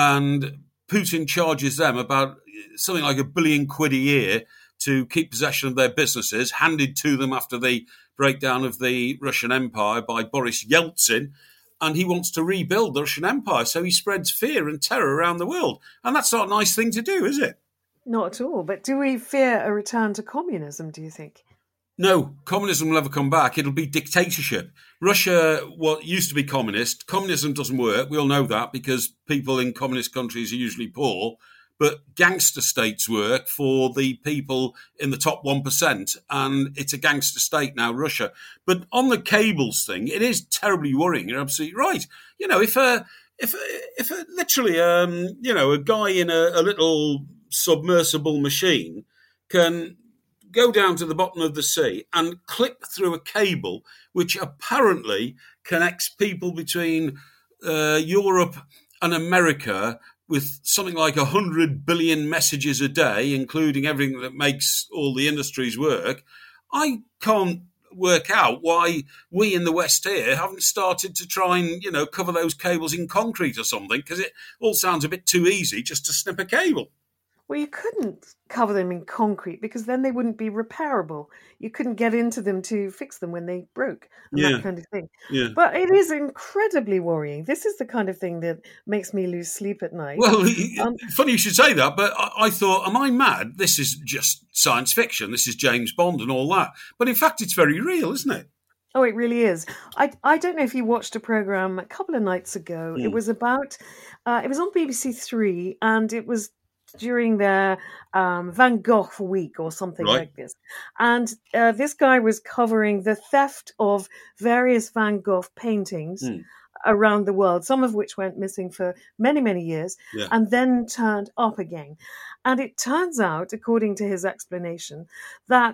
Speaker 2: and Putin charges them about something like a billion quid a year to keep possession of their businesses, handed to them after the breakdown of the Russian Empire by Boris Yeltsin. And he wants to rebuild the Russian Empire. So he spreads fear and terror around the world. And that's not a nice thing to do, is it?
Speaker 3: Not at all. But do we fear a return to communism, do you think?
Speaker 2: No, communism will never come back. It'll be dictatorship. Russia, what used to be communist, communism doesn't work. We all know that because people in communist countries are usually poor. But gangster states work for the people in the top one percent, and it's a gangster state now, Russia. But on the cables thing, it is terribly worrying. You're absolutely right. You know, if a, if a, if a, literally, um, you know, a guy in a, a little submersible machine can go down to the bottom of the sea and clip through a cable which apparently connects people between uh, Europe and America with something like one hundred billion messages a day, including everything that makes all the industries work, I can't work out why we in the West here haven't started to try and, you know, cover those cables in concrete or something, because it all sounds a bit too easy just to snip a cable.
Speaker 3: Well, you couldn't cover them in concrete because then they wouldn't be repairable. You couldn't get into them to fix them when they broke and
Speaker 2: Yeah.
Speaker 3: that kind of thing.
Speaker 2: Yeah.
Speaker 3: But it is incredibly worrying. This is the kind of thing that makes me lose sleep at night.
Speaker 2: Well,
Speaker 3: Um,
Speaker 2: funny you should say that, but I, I thought, am I mad? This is just science fiction. This is James Bond and all that. But in fact, it's very real, isn't it?
Speaker 3: Oh, it really is. I, I don't know if you watched a program a couple of nights ago.
Speaker 2: Mm.
Speaker 3: It was about, uh, it was on B B C Three, and it was during their um, Van Gogh week or something
Speaker 2: Right.
Speaker 3: like this. And uh, this guy was covering the theft of various Van Gogh paintings
Speaker 2: Mm.
Speaker 3: around the world, some of which went missing for many, many years,
Speaker 2: Yeah.
Speaker 3: and then turned up again. And it turns out, according to his explanation, that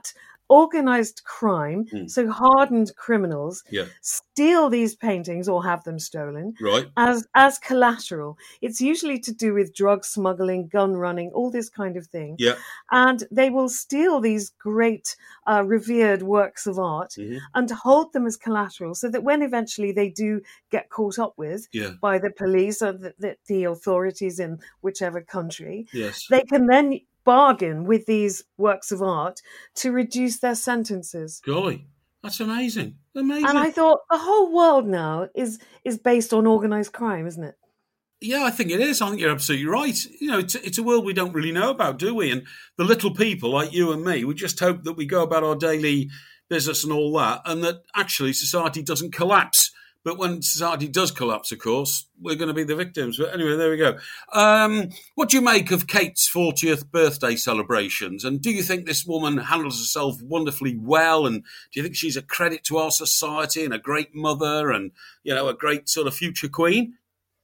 Speaker 3: organised crime,
Speaker 2: Mm.
Speaker 3: so hardened criminals,
Speaker 2: Yeah.
Speaker 3: steal these paintings or have them stolen
Speaker 2: Right.
Speaker 3: as as collateral. It's usually to do with drug smuggling, gun running, all this kind of thing.
Speaker 2: Yeah.
Speaker 3: And they will steal these great, uh, revered works of art
Speaker 2: Mhm.
Speaker 3: and hold them as collateral, so that when eventually they do get caught up with
Speaker 2: Yeah.
Speaker 3: by the police or the, the, the authorities in whichever country,
Speaker 2: Yes.
Speaker 3: they can then bargain with these works of art to reduce their sentences.
Speaker 2: Golly, that's amazing. Amazing.
Speaker 3: And I thought the whole world now is is based on organised crime, isn't it?
Speaker 2: Yeah, I think it is. I think you're absolutely right. You know, it's, it's a world we don't really know about, do we? And the little people like you and me, we just hope that we go about our daily business and all that, and that actually society doesn't collapse. But when society does collapse, of course, we're going to be the victims. But anyway, there we go. Um, what do you make of Kate's fortieth birthday celebrations? And do you think this woman handles herself wonderfully well? And do you think she's a credit to our society and a great mother and, you know, a great sort of future queen?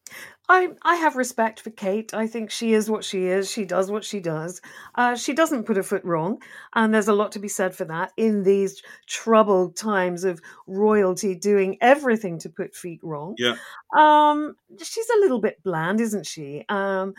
Speaker 3: I, I have respect for Kate. I think she is what she is. She does what she does. Uh, she doesn't put a foot wrong. And there's a lot to be said for that in these troubled times of royalty doing everything to put feet wrong.
Speaker 2: Yeah.
Speaker 3: Um, she's a little bit bland, isn't she? Um,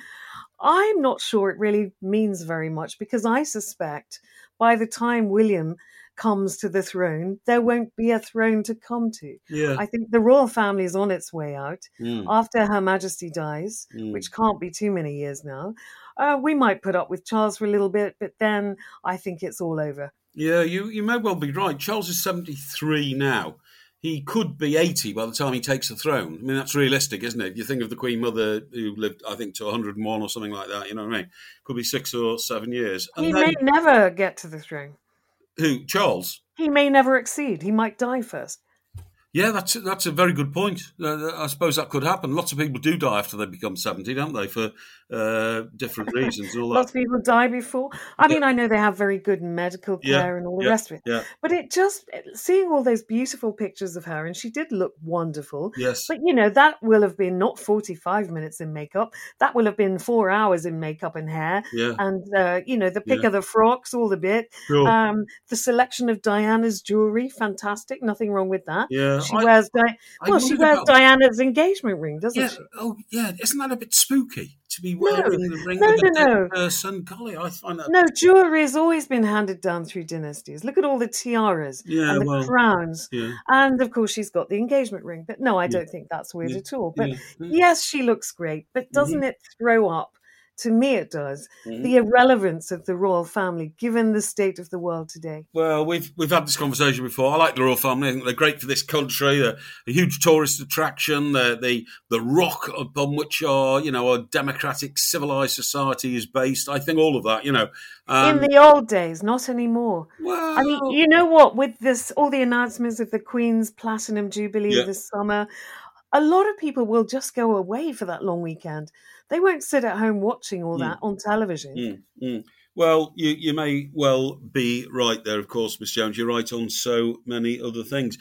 Speaker 3: I'm not sure it really means very much, because I suspect by the time William comes to the throne, there won't be a throne to come to.
Speaker 2: Yeah.
Speaker 3: I think the royal family is on its way out.
Speaker 2: Mm.
Speaker 3: After Her Majesty dies,
Speaker 2: Mm.
Speaker 3: which can't be too many years now, uh, we might put up with Charles for a little bit, but then I think it's all over.
Speaker 2: Yeah, you, you may well be right. Charles is seventy-three now. He could be eighty by the time he takes the throne. I mean, that's realistic, isn't it? You think of the Queen Mother who lived, I think, to one hundred and one or something like that. You know what I mean? Could be six or seven years. And
Speaker 3: He
Speaker 2: then,
Speaker 3: may never get to the throne.
Speaker 2: who? Charles?
Speaker 3: He may never exceed. He might die first.
Speaker 2: Yeah, that's that's a very good point. Uh, I suppose that could happen. Lots of people do die after they become seventy, don't they, for uh, different reasons and all that.
Speaker 3: Lots of people die before. I mean,
Speaker 2: Yeah.
Speaker 3: I know they have very good medical care
Speaker 2: Yeah,
Speaker 3: and all the
Speaker 2: yeah,
Speaker 3: rest of it.
Speaker 2: yeah.
Speaker 3: But it just, seeing all those beautiful pictures of her, and she did look wonderful.
Speaker 2: Yes.
Speaker 3: But, you know, that will have been not forty-five minutes in makeup. That will have been four hours in makeup and hair.
Speaker 2: Yeah.
Speaker 3: And, uh, you know, the pick
Speaker 2: Yeah.
Speaker 3: of the frocks, all the bit.
Speaker 2: Sure.
Speaker 3: Um, the selection of Diana's jewellery, fantastic. Nothing wrong with that.
Speaker 2: Yeah,
Speaker 3: She
Speaker 2: I-
Speaker 3: wears, Di-
Speaker 2: I
Speaker 3: well, she
Speaker 2: wondered
Speaker 3: wears
Speaker 2: about-
Speaker 3: Diana's engagement ring, doesn't
Speaker 2: Yeah.
Speaker 3: she?
Speaker 2: Oh, yeah. Isn't that a bit spooky to be
Speaker 3: No.
Speaker 2: wearing the ring
Speaker 3: No,
Speaker 2: of a
Speaker 3: no,
Speaker 2: dead
Speaker 3: no.
Speaker 2: person? Golly, I find that.
Speaker 3: No, jewellery has always been handed down through dynasties. Look at all the tiaras
Speaker 2: Yeah,
Speaker 3: and the
Speaker 2: well,
Speaker 3: crowns.
Speaker 2: Yeah.
Speaker 3: And of course, she's got the engagement ring. But no, I don't think that's weird
Speaker 2: Yeah.
Speaker 3: at all. But
Speaker 2: Yeah. Yeah.
Speaker 3: yes, she looks great. But doesn't it throw up? To me, it does.
Speaker 2: Mhm.
Speaker 3: The irrelevance of the royal family, given the state of the world today.
Speaker 2: Well, we've we've had this conversation before. I like the royal family. I think they're great for this country. They're a huge tourist attraction. They're the the rock upon which our you know our democratic, civilized society is based. I think all of that. You know. Um,
Speaker 3: In the old days, not anymore.
Speaker 2: well,
Speaker 3: I mean, you know what? With this, all the announcements of the Queen's Platinum Jubilee
Speaker 2: Yeah.
Speaker 3: this summer, a lot of people will just go away for that long weekend. They won't sit at home watching all
Speaker 2: Mm.
Speaker 3: that on television.
Speaker 2: Mm, mm. Well, you, you may well be right there, of course, Miss Jones. You're right on so many other things.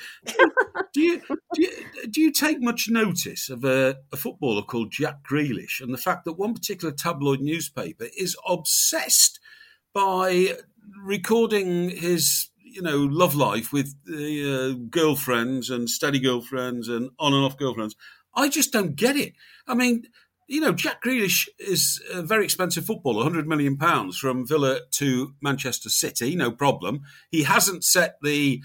Speaker 2: do, you, do, you, do you take much notice of a, a footballer called Jack Grealish and the fact that one particular tabloid newspaper is obsessed by recording his, you know, love life with uh, girlfriends and steady girlfriends and on and off girlfriends? I just don't get it. I mean, you know, Jack Grealish is a very expensive footballer, one hundred million pounds from Villa to Manchester City, no problem. He hasn't set the,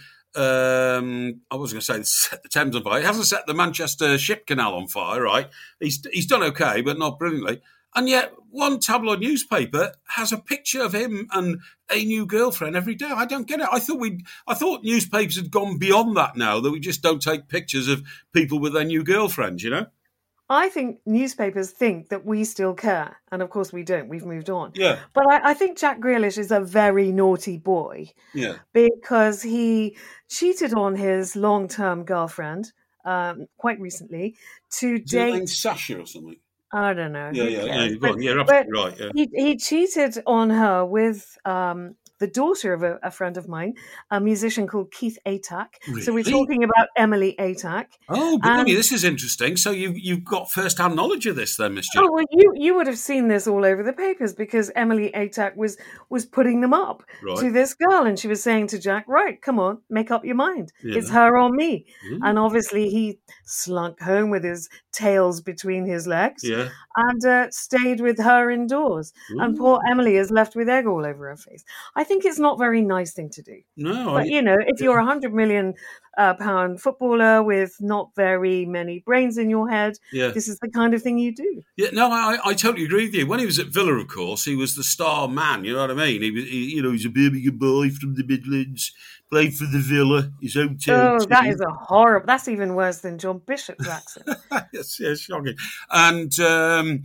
Speaker 2: um, I was going to say set the Thames on fire. He hasn't set the Manchester Ship Canal on fire, right? He's he's done okay, but not brilliantly. And yet one tabloid newspaper has a picture of him and a new girlfriend every day. I don't get it. I thought we, I thought newspapers had gone beyond that now, that we just don't take pictures of people with their new girlfriends, you know?
Speaker 3: I think newspapers think that we still care. And of course we don't. We've moved on.
Speaker 2: Yeah.
Speaker 3: But I, I think Jack Grealish is a very naughty boy
Speaker 2: Yeah.
Speaker 3: because he cheated on his long-term girlfriend um, quite recently to
Speaker 2: Is her name
Speaker 3: date...
Speaker 2: Sasha or something?
Speaker 3: I don't know.
Speaker 2: Yeah,
Speaker 3: who
Speaker 2: yeah,
Speaker 3: cares?
Speaker 2: yeah, go on.
Speaker 3: But-
Speaker 2: Yeah, you're
Speaker 3: but
Speaker 2: absolutely right. Yeah.
Speaker 3: He, he cheated on her with um, the daughter of a, a friend of mine, a musician called Keith Atack.
Speaker 2: Really?
Speaker 3: So we're talking about Emily Atack.
Speaker 2: Oh, blimey,
Speaker 3: Um,
Speaker 2: this is interesting. So you've, you've got first-hand knowledge of this then, Miss Jones?
Speaker 3: Oh, well, you, you would have seen this all over the papers because Emily Atack was, was putting them up
Speaker 2: Right.
Speaker 3: to this girl. And she was saying to Jack, right, come on, make up your mind.
Speaker 2: Yeah.
Speaker 3: It's her or me.
Speaker 2: Mm.
Speaker 3: And obviously he slunk home with his tails between his legs
Speaker 2: Yeah.
Speaker 3: and uh, stayed with her indoors. And
Speaker 2: Ooh.
Speaker 3: poor Emily is left with egg all over her face. I think it's not a very nice thing to do.
Speaker 2: No,
Speaker 3: But,
Speaker 2: I,
Speaker 3: you know, if you're a hundred million uh, pound footballer with not very many brains in your head,
Speaker 2: yeah.
Speaker 3: this is the kind of thing you do.
Speaker 2: Yeah, no, I, I totally agree with you. When he was at Villa, of course, he was the star man. You know what I mean? He was, he, you know, he's a Birmingham boy from the Midlands, played for the Villa, his own team.
Speaker 3: Oh, that is a horrible. That's even worse than John Bishop's accent.
Speaker 2: yes, yes, shocking. And um,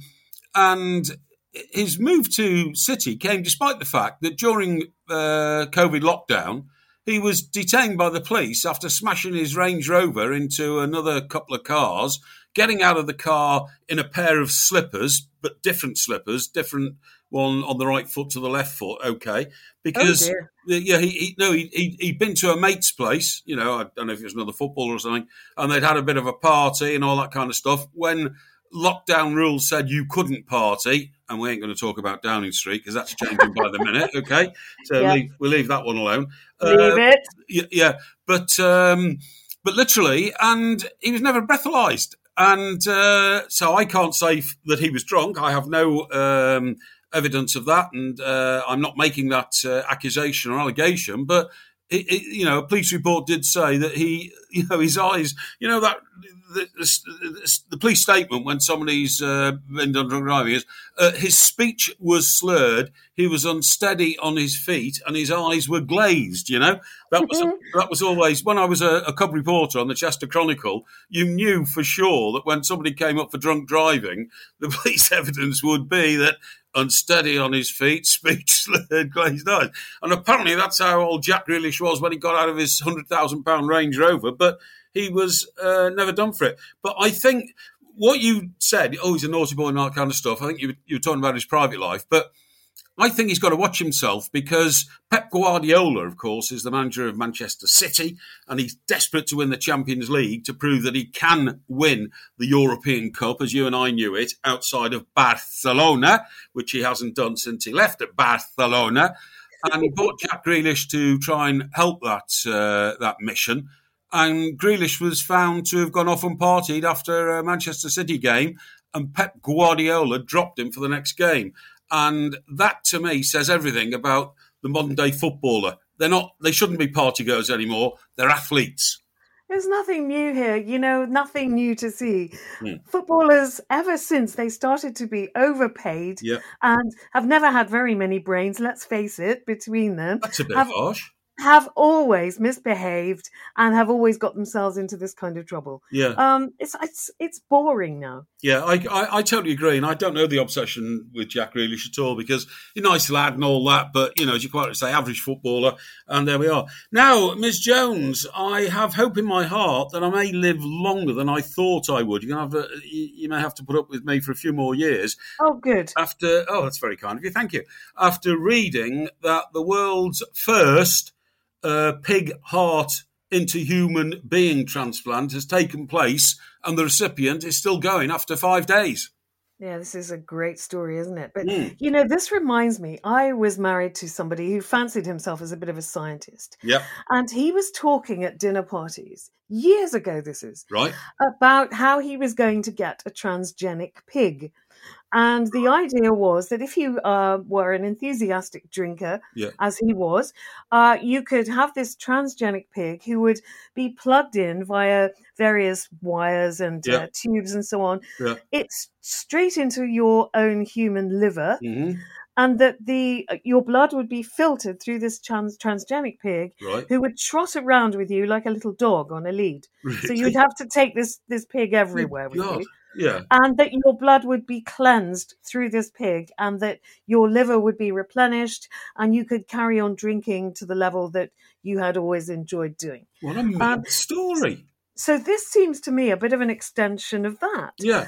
Speaker 2: and his move to City came despite the fact that during uh, COVID lockdown, he was detained by the police after smashing his Range Rover into another couple of cars, getting out of the car in a pair of slippers, but different slippers, different one on the right foot to the left foot, okay. Because,
Speaker 3: Oh, dear.
Speaker 2: yeah, he, he no, he, he, he'd been to a mate's place, you know, I don't know if it was another footballer or something, and they'd had a bit of a party and all that kind of stuff. When lockdown rules said you couldn't party, and we ain't going to talk about Downing Street because that's changing by the minute, okay? So
Speaker 3: Yep.
Speaker 2: leave, we'll leave that one alone.
Speaker 3: Leave
Speaker 2: Uh,
Speaker 3: it.
Speaker 2: yeah, yeah, but um, but literally, and he was never breathalyzed, and uh, so I can't say f- that he was drunk. I have no um, evidence of that, and uh, I'm not making that uh, accusation or allegation. But it, it, you know, a police report did say that he, you know, his eyes, you know, that the, the, the police statement when somebody's uh, been done drunk driving is uh, his speech was slurred, he was unsteady on his feet, and his eyes were glazed. You know, that was that was always when I was a, a cub reporter on the Chester Chronicle. You knew for sure that when somebody came up for drunk driving, the police evidence would be that unsteady on his feet, speech slurred, glazed eyes. And apparently that's how old Jack Grealish was when he got out of his one hundred thousand pound Range Rover, but he was uh, never done for it. But I think what you said, oh, he's a naughty boy and all that kind of stuff, I think you, you were talking about his private life, but I think he's got to watch himself because Pep Guardiola, of course, is the manager of Manchester City, and he's desperate to win the Champions League to prove that he can win the European Cup, as you and I knew it, outside of Barcelona, which he hasn't done since he left at Barcelona. And he bought Jack Grealish to try and help that uh, that mission. And Grealish was found to have gone off and partied after a Manchester City game, and Pep Guardiola dropped him for the next game. And that, to me, says everything about the modern-day footballer. They're not. They shouldn't be partygoers anymore. They're athletes.
Speaker 3: There's nothing new here, you know, nothing new to see.
Speaker 2: Hmm.
Speaker 3: Footballers, ever since they started to be overpaid
Speaker 2: Yep.
Speaker 3: and have never had very many brains, let's face it, between them,
Speaker 2: That's a bit
Speaker 3: have,
Speaker 2: harsh.
Speaker 3: have always misbehaved and have always got themselves into this kind of trouble.
Speaker 2: Yeah.
Speaker 3: Um, it's it's it's boring now.
Speaker 2: Yeah, I, I, I totally agree. And I don't know the obsession with Jack Grealish at all because he's a nice lad and all that. But, you know, as you quite say, average footballer. And there we are. Now, Miss Jones, I have hope in my heart that I may live longer than I thought I would. You're gonna have to, you, you may have to put up with me for a few more years.
Speaker 3: Oh, good.
Speaker 2: After, oh, that's very kind of you. Thank you. After reading that the world's first uh, pig heart into human being transplant has taken place and the recipient is still going after five days.
Speaker 3: Yeah, this is a great story, isn't it? But,
Speaker 2: Mm.
Speaker 3: you know, this reminds me, I was married to somebody who fancied himself as a bit of a scientist.
Speaker 2: Yep.
Speaker 3: And he was talking at dinner parties, years ago this is,
Speaker 2: Right.
Speaker 3: about how he was going to get a transgenic pig. And the idea was that if you uh, were an enthusiastic drinker,
Speaker 2: Yeah.
Speaker 3: as he was, uh, you could have this transgenic pig who would be plugged in via various wires and
Speaker 2: Yeah.
Speaker 3: uh, tubes and so on.
Speaker 2: Yeah.
Speaker 3: It's straight into your own human liver,
Speaker 2: Mm-hmm.
Speaker 3: and that the your blood would be filtered through this trans, transgenic pig,
Speaker 2: Right.
Speaker 3: who would trot around with you like a little dog on a lead. So
Speaker 2: Really?
Speaker 3: you'd have to take this this pig
Speaker 2: Good
Speaker 3: everywhere with
Speaker 2: God.
Speaker 3: you.
Speaker 2: Yeah.
Speaker 3: And that your blood would be cleansed through this pig, and that your liver would be replenished, and you could carry on drinking to the level that you had always enjoyed doing.
Speaker 2: What a mad
Speaker 3: Um,
Speaker 2: story.
Speaker 3: So this seems to me a bit of an extension of that.
Speaker 2: Yeah.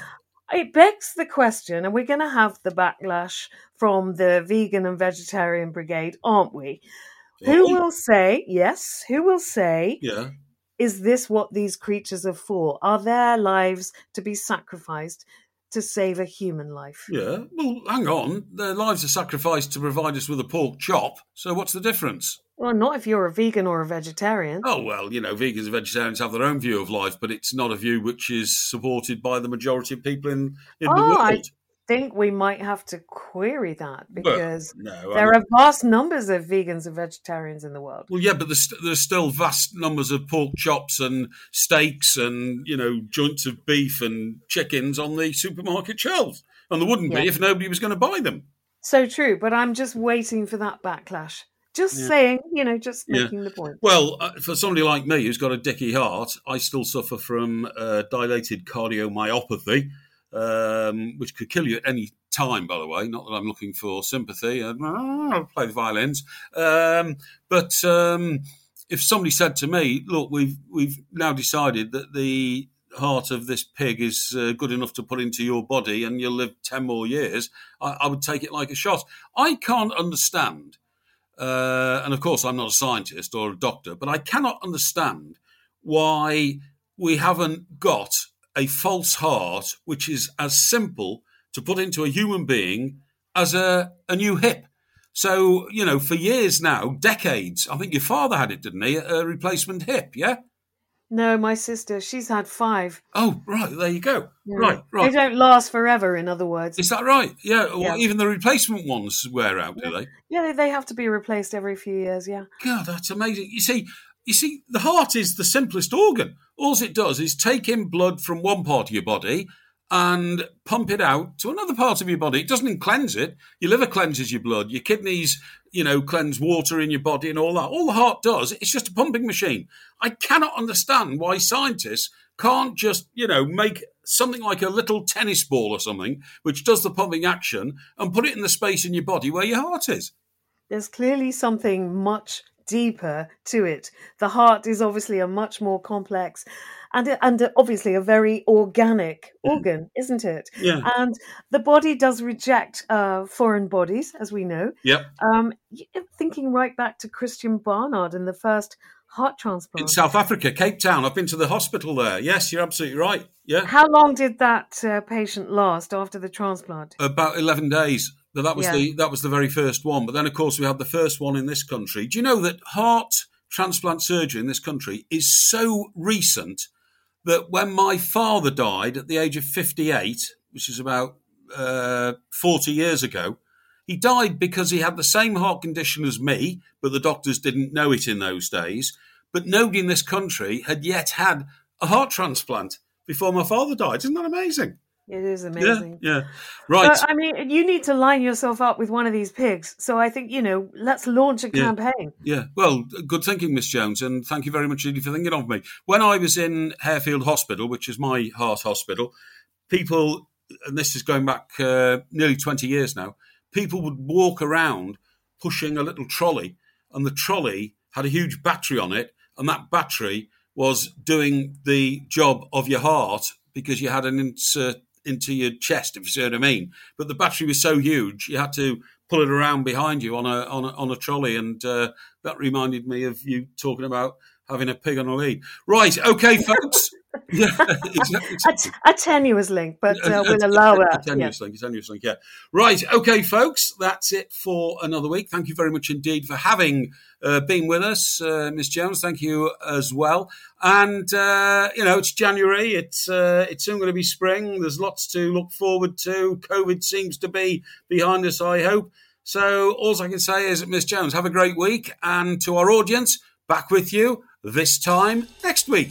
Speaker 3: It begs the question, and we're going to have the backlash from the vegan and vegetarian brigade, aren't we?
Speaker 2: Oh.
Speaker 3: Who will say, yes, who will say,
Speaker 2: Yeah.
Speaker 3: is this what these creatures are for? Are their lives to be sacrificed to save a human life?
Speaker 2: Yeah. Well, hang on. Their lives are sacrificed to provide us with a pork chop. So what's the difference?
Speaker 3: Well, not if you're a vegan or a vegetarian.
Speaker 2: Oh, well, you know, vegans and vegetarians have their own view of life, but it's not a view which is supported by the majority of people in, in
Speaker 3: oh,
Speaker 2: the world.
Speaker 3: I think we might have to query that because
Speaker 2: well, no,
Speaker 3: there
Speaker 2: I mean,
Speaker 3: are vast numbers of vegans and vegetarians in the world.
Speaker 2: Well, yeah, but there's, there's still vast numbers of pork chops and steaks and, you know, joints of beef and chickens on the supermarket shelves. And there wouldn't
Speaker 3: Yeah.
Speaker 2: be if nobody was going to buy them.
Speaker 3: So true, but I'm just waiting for that backlash. Just
Speaker 2: Yeah.
Speaker 3: saying, you know, just
Speaker 2: Yeah.
Speaker 3: making the point.
Speaker 2: Well, uh, for somebody like me who's got a dicky heart, I still suffer from uh, dilated cardiomyopathy, um, which could kill you at any time, by the way. Not that I'm looking for sympathy. Uh, I'll play the violins. Um, but um, if somebody said to me, look, we've we've now decided that the heart of this pig is uh, good enough to put into your body and you'll live ten more years, I, I would take it like a shot. I can't understand. Uh, and of course, I'm not a scientist or a doctor, but I cannot understand why we haven't got a false heart which is as simple to put into a human being as a, a new hip. So, you know, for years now, decades, I think your father had it, didn't he? A replacement hip, yeah?
Speaker 3: No, my sister, she's had five.
Speaker 2: Oh, right, there you go.
Speaker 3: Yeah.
Speaker 2: Right, right.
Speaker 3: They don't last forever, in other words.
Speaker 2: Is that right? Yeah,
Speaker 3: Yeah.
Speaker 2: well, even the replacement ones wear out, do they?
Speaker 3: Yeah, they- they have to be replaced every few years, yeah.
Speaker 2: God, that's amazing. You see, you see, the heart is the simplest organ. All it does is take in blood from one part of your body and pump it out to another part of your body. It doesn't cleanse it. Your liver cleanses your blood. Your kidneys, you know, cleanse water in your body and all that. All the heart does, it's just a pumping machine. I cannot understand why scientists can't just, you know, make something like a little tennis ball or something, which does the pumping action, and put it in the space in your body where your heart is.
Speaker 3: There's clearly something much deeper to it. The heart is obviously a much more complex and and obviously a very organic organ, isn't it?
Speaker 2: Yeah.
Speaker 3: And the body does reject uh, foreign bodies, as we know.
Speaker 2: Yep.
Speaker 3: Um, thinking right back to Christian Barnard and the first heart transplant.
Speaker 2: In South Africa, Cape Town. I've been to the hospital there. Yes, you're absolutely right. Yeah.
Speaker 3: How long did that uh, patient last after the transplant?
Speaker 2: About eleven days. But that was
Speaker 3: Yeah.
Speaker 2: the that was the very first one. But then, of course, we had the first one in this country. Do you know that heart transplant surgery in this country is so recent that when my father died at the age of fifty-eight, which is about uh, forty years ago, he died because he had the same heart condition as me, but the doctors didn't know it in those days. But nobody in this country had yet had a heart transplant before my father died. Isn't that amazing?
Speaker 3: It is amazing.
Speaker 2: Yeah, yeah. Right.
Speaker 3: But, I mean, you need to line yourself up with one of these pigs. So I think, you know, let's launch a
Speaker 2: Yeah.
Speaker 3: campaign.
Speaker 2: Yeah, well, good thinking, Miss Jones, and thank you very much indeed for thinking of me. When I was in Harefield Hospital, which is my heart hospital, people, and this is going back uh, nearly twenty years now, people would walk around pushing a little trolley, and the trolley had a huge battery on it, and that battery was doing the job of your heart because you had an insert into your chest, if you see what I mean. But the battery was so huge, you had to pull it around behind you on a on a, on a trolley, and uh, that reminded me of you talking about having a pig on a lead. Right, okay, folks. Yeah, exactly.
Speaker 3: A, t- a tenuous link, but uh,
Speaker 2: A- a-
Speaker 3: we'll allow
Speaker 2: a
Speaker 3: that.
Speaker 2: tenuous
Speaker 3: Yeah.
Speaker 2: link, a tenuous link, yeah. Right, okay, folks, that's it for another week. Thank you very much indeed for having uh, been with us, uh, Miss Jones. Thank you as well. And, uh, you know, it's January. It's, uh, it's soon going to be spring. There's lots to look forward to. COVID seems to be behind us, I hope. So all I can say is, Miss Jones, have a great week. And to our audience, back with you this time next week.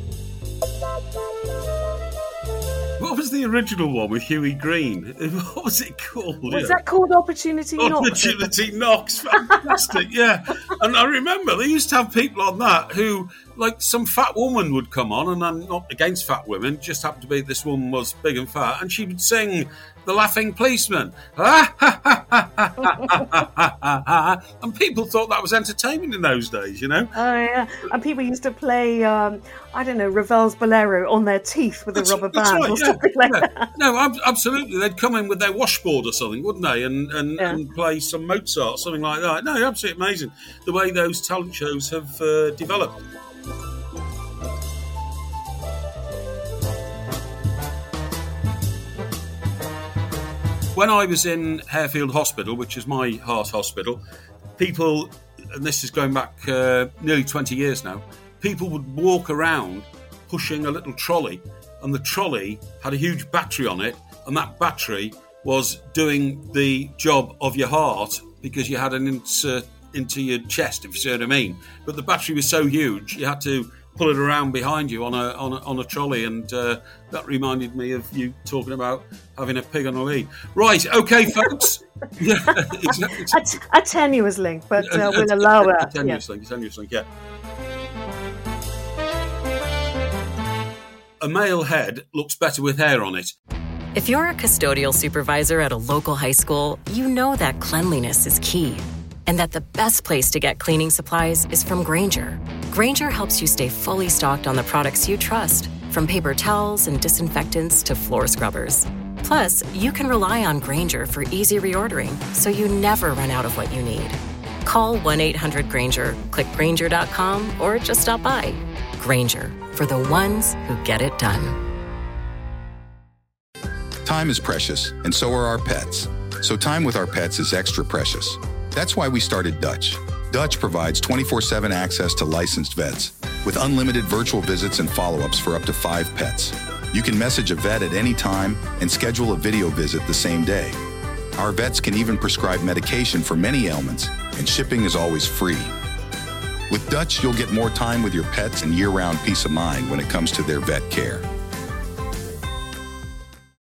Speaker 2: What was the original one with Huey Green? What was it called?
Speaker 3: Was
Speaker 2: Yeah.
Speaker 3: that called Opportunity Knocks?
Speaker 2: Opportunity Knocks. Fantastic, yeah. And I remember they used to have people on that who, like, some fat woman would come on, and I'm not against fat women, just happened to be this woman was big and fat, and she would sing The Laughing Policeman. And people thought that was entertainment in those days, you know?
Speaker 3: Oh, yeah. And people used to play, um, I don't know, Ravel's Bolero on their teeth with a
Speaker 2: That's,
Speaker 3: rubber
Speaker 2: that's
Speaker 3: band
Speaker 2: right,
Speaker 3: or
Speaker 2: yeah,
Speaker 3: something like
Speaker 2: yeah.
Speaker 3: that.
Speaker 2: No, ab- absolutely. They'd come in with their washboard or something, wouldn't they? And, and,
Speaker 3: Yeah.
Speaker 2: and play some Mozart, something like that. No, absolutely amazing the way those talent shows have uh, developed. When I was in Harefield Hospital, which is my heart hospital, people, and this is going back uh, nearly twenty years now, people would walk around pushing a little trolley, and the trolley had a huge battery on it, and that battery was doing the job of your heart because you had an insert into your chest, if you see what I mean. But the battery was so huge, you had to pull it around behind you on a on a, on a trolley, and uh, that reminded me of you talking about having a pig on a lead. Right, okay, folks. Yeah, it's, it's,
Speaker 3: A, t- a tenuous link, but uh, we'll allow
Speaker 2: a,
Speaker 3: that.
Speaker 2: a tenuous
Speaker 3: Yeah.
Speaker 2: link, a tenuous link, yeah. A male head looks better with hair on it.
Speaker 1: If you're a custodial supervisor at a local high school, you know that cleanliness is key, and that the best place to get cleaning supplies is from Grainger. Grainger helps you stay fully stocked on the products you trust, from paper towels and disinfectants to floor scrubbers. Plus, you can rely on Grainger for easy reordering, so you never run out of what you need. Call one eight hundred Grainger, click Grainger dot com, or just stop by. Grainger, for the ones who get it done.
Speaker 5: Time is precious, and so are our pets. So time with our pets is extra precious. That's why we started Dutch. Dutch provides twenty-four seven access to licensed vets with unlimited virtual visits and follow-ups for up to five pets. You can message a vet at any time and schedule a video visit the same day. Our vets can even prescribe medication for many ailments, and shipping is always free. With Dutch, you'll get more time with your pets and year-round peace of mind when it comes to their vet care.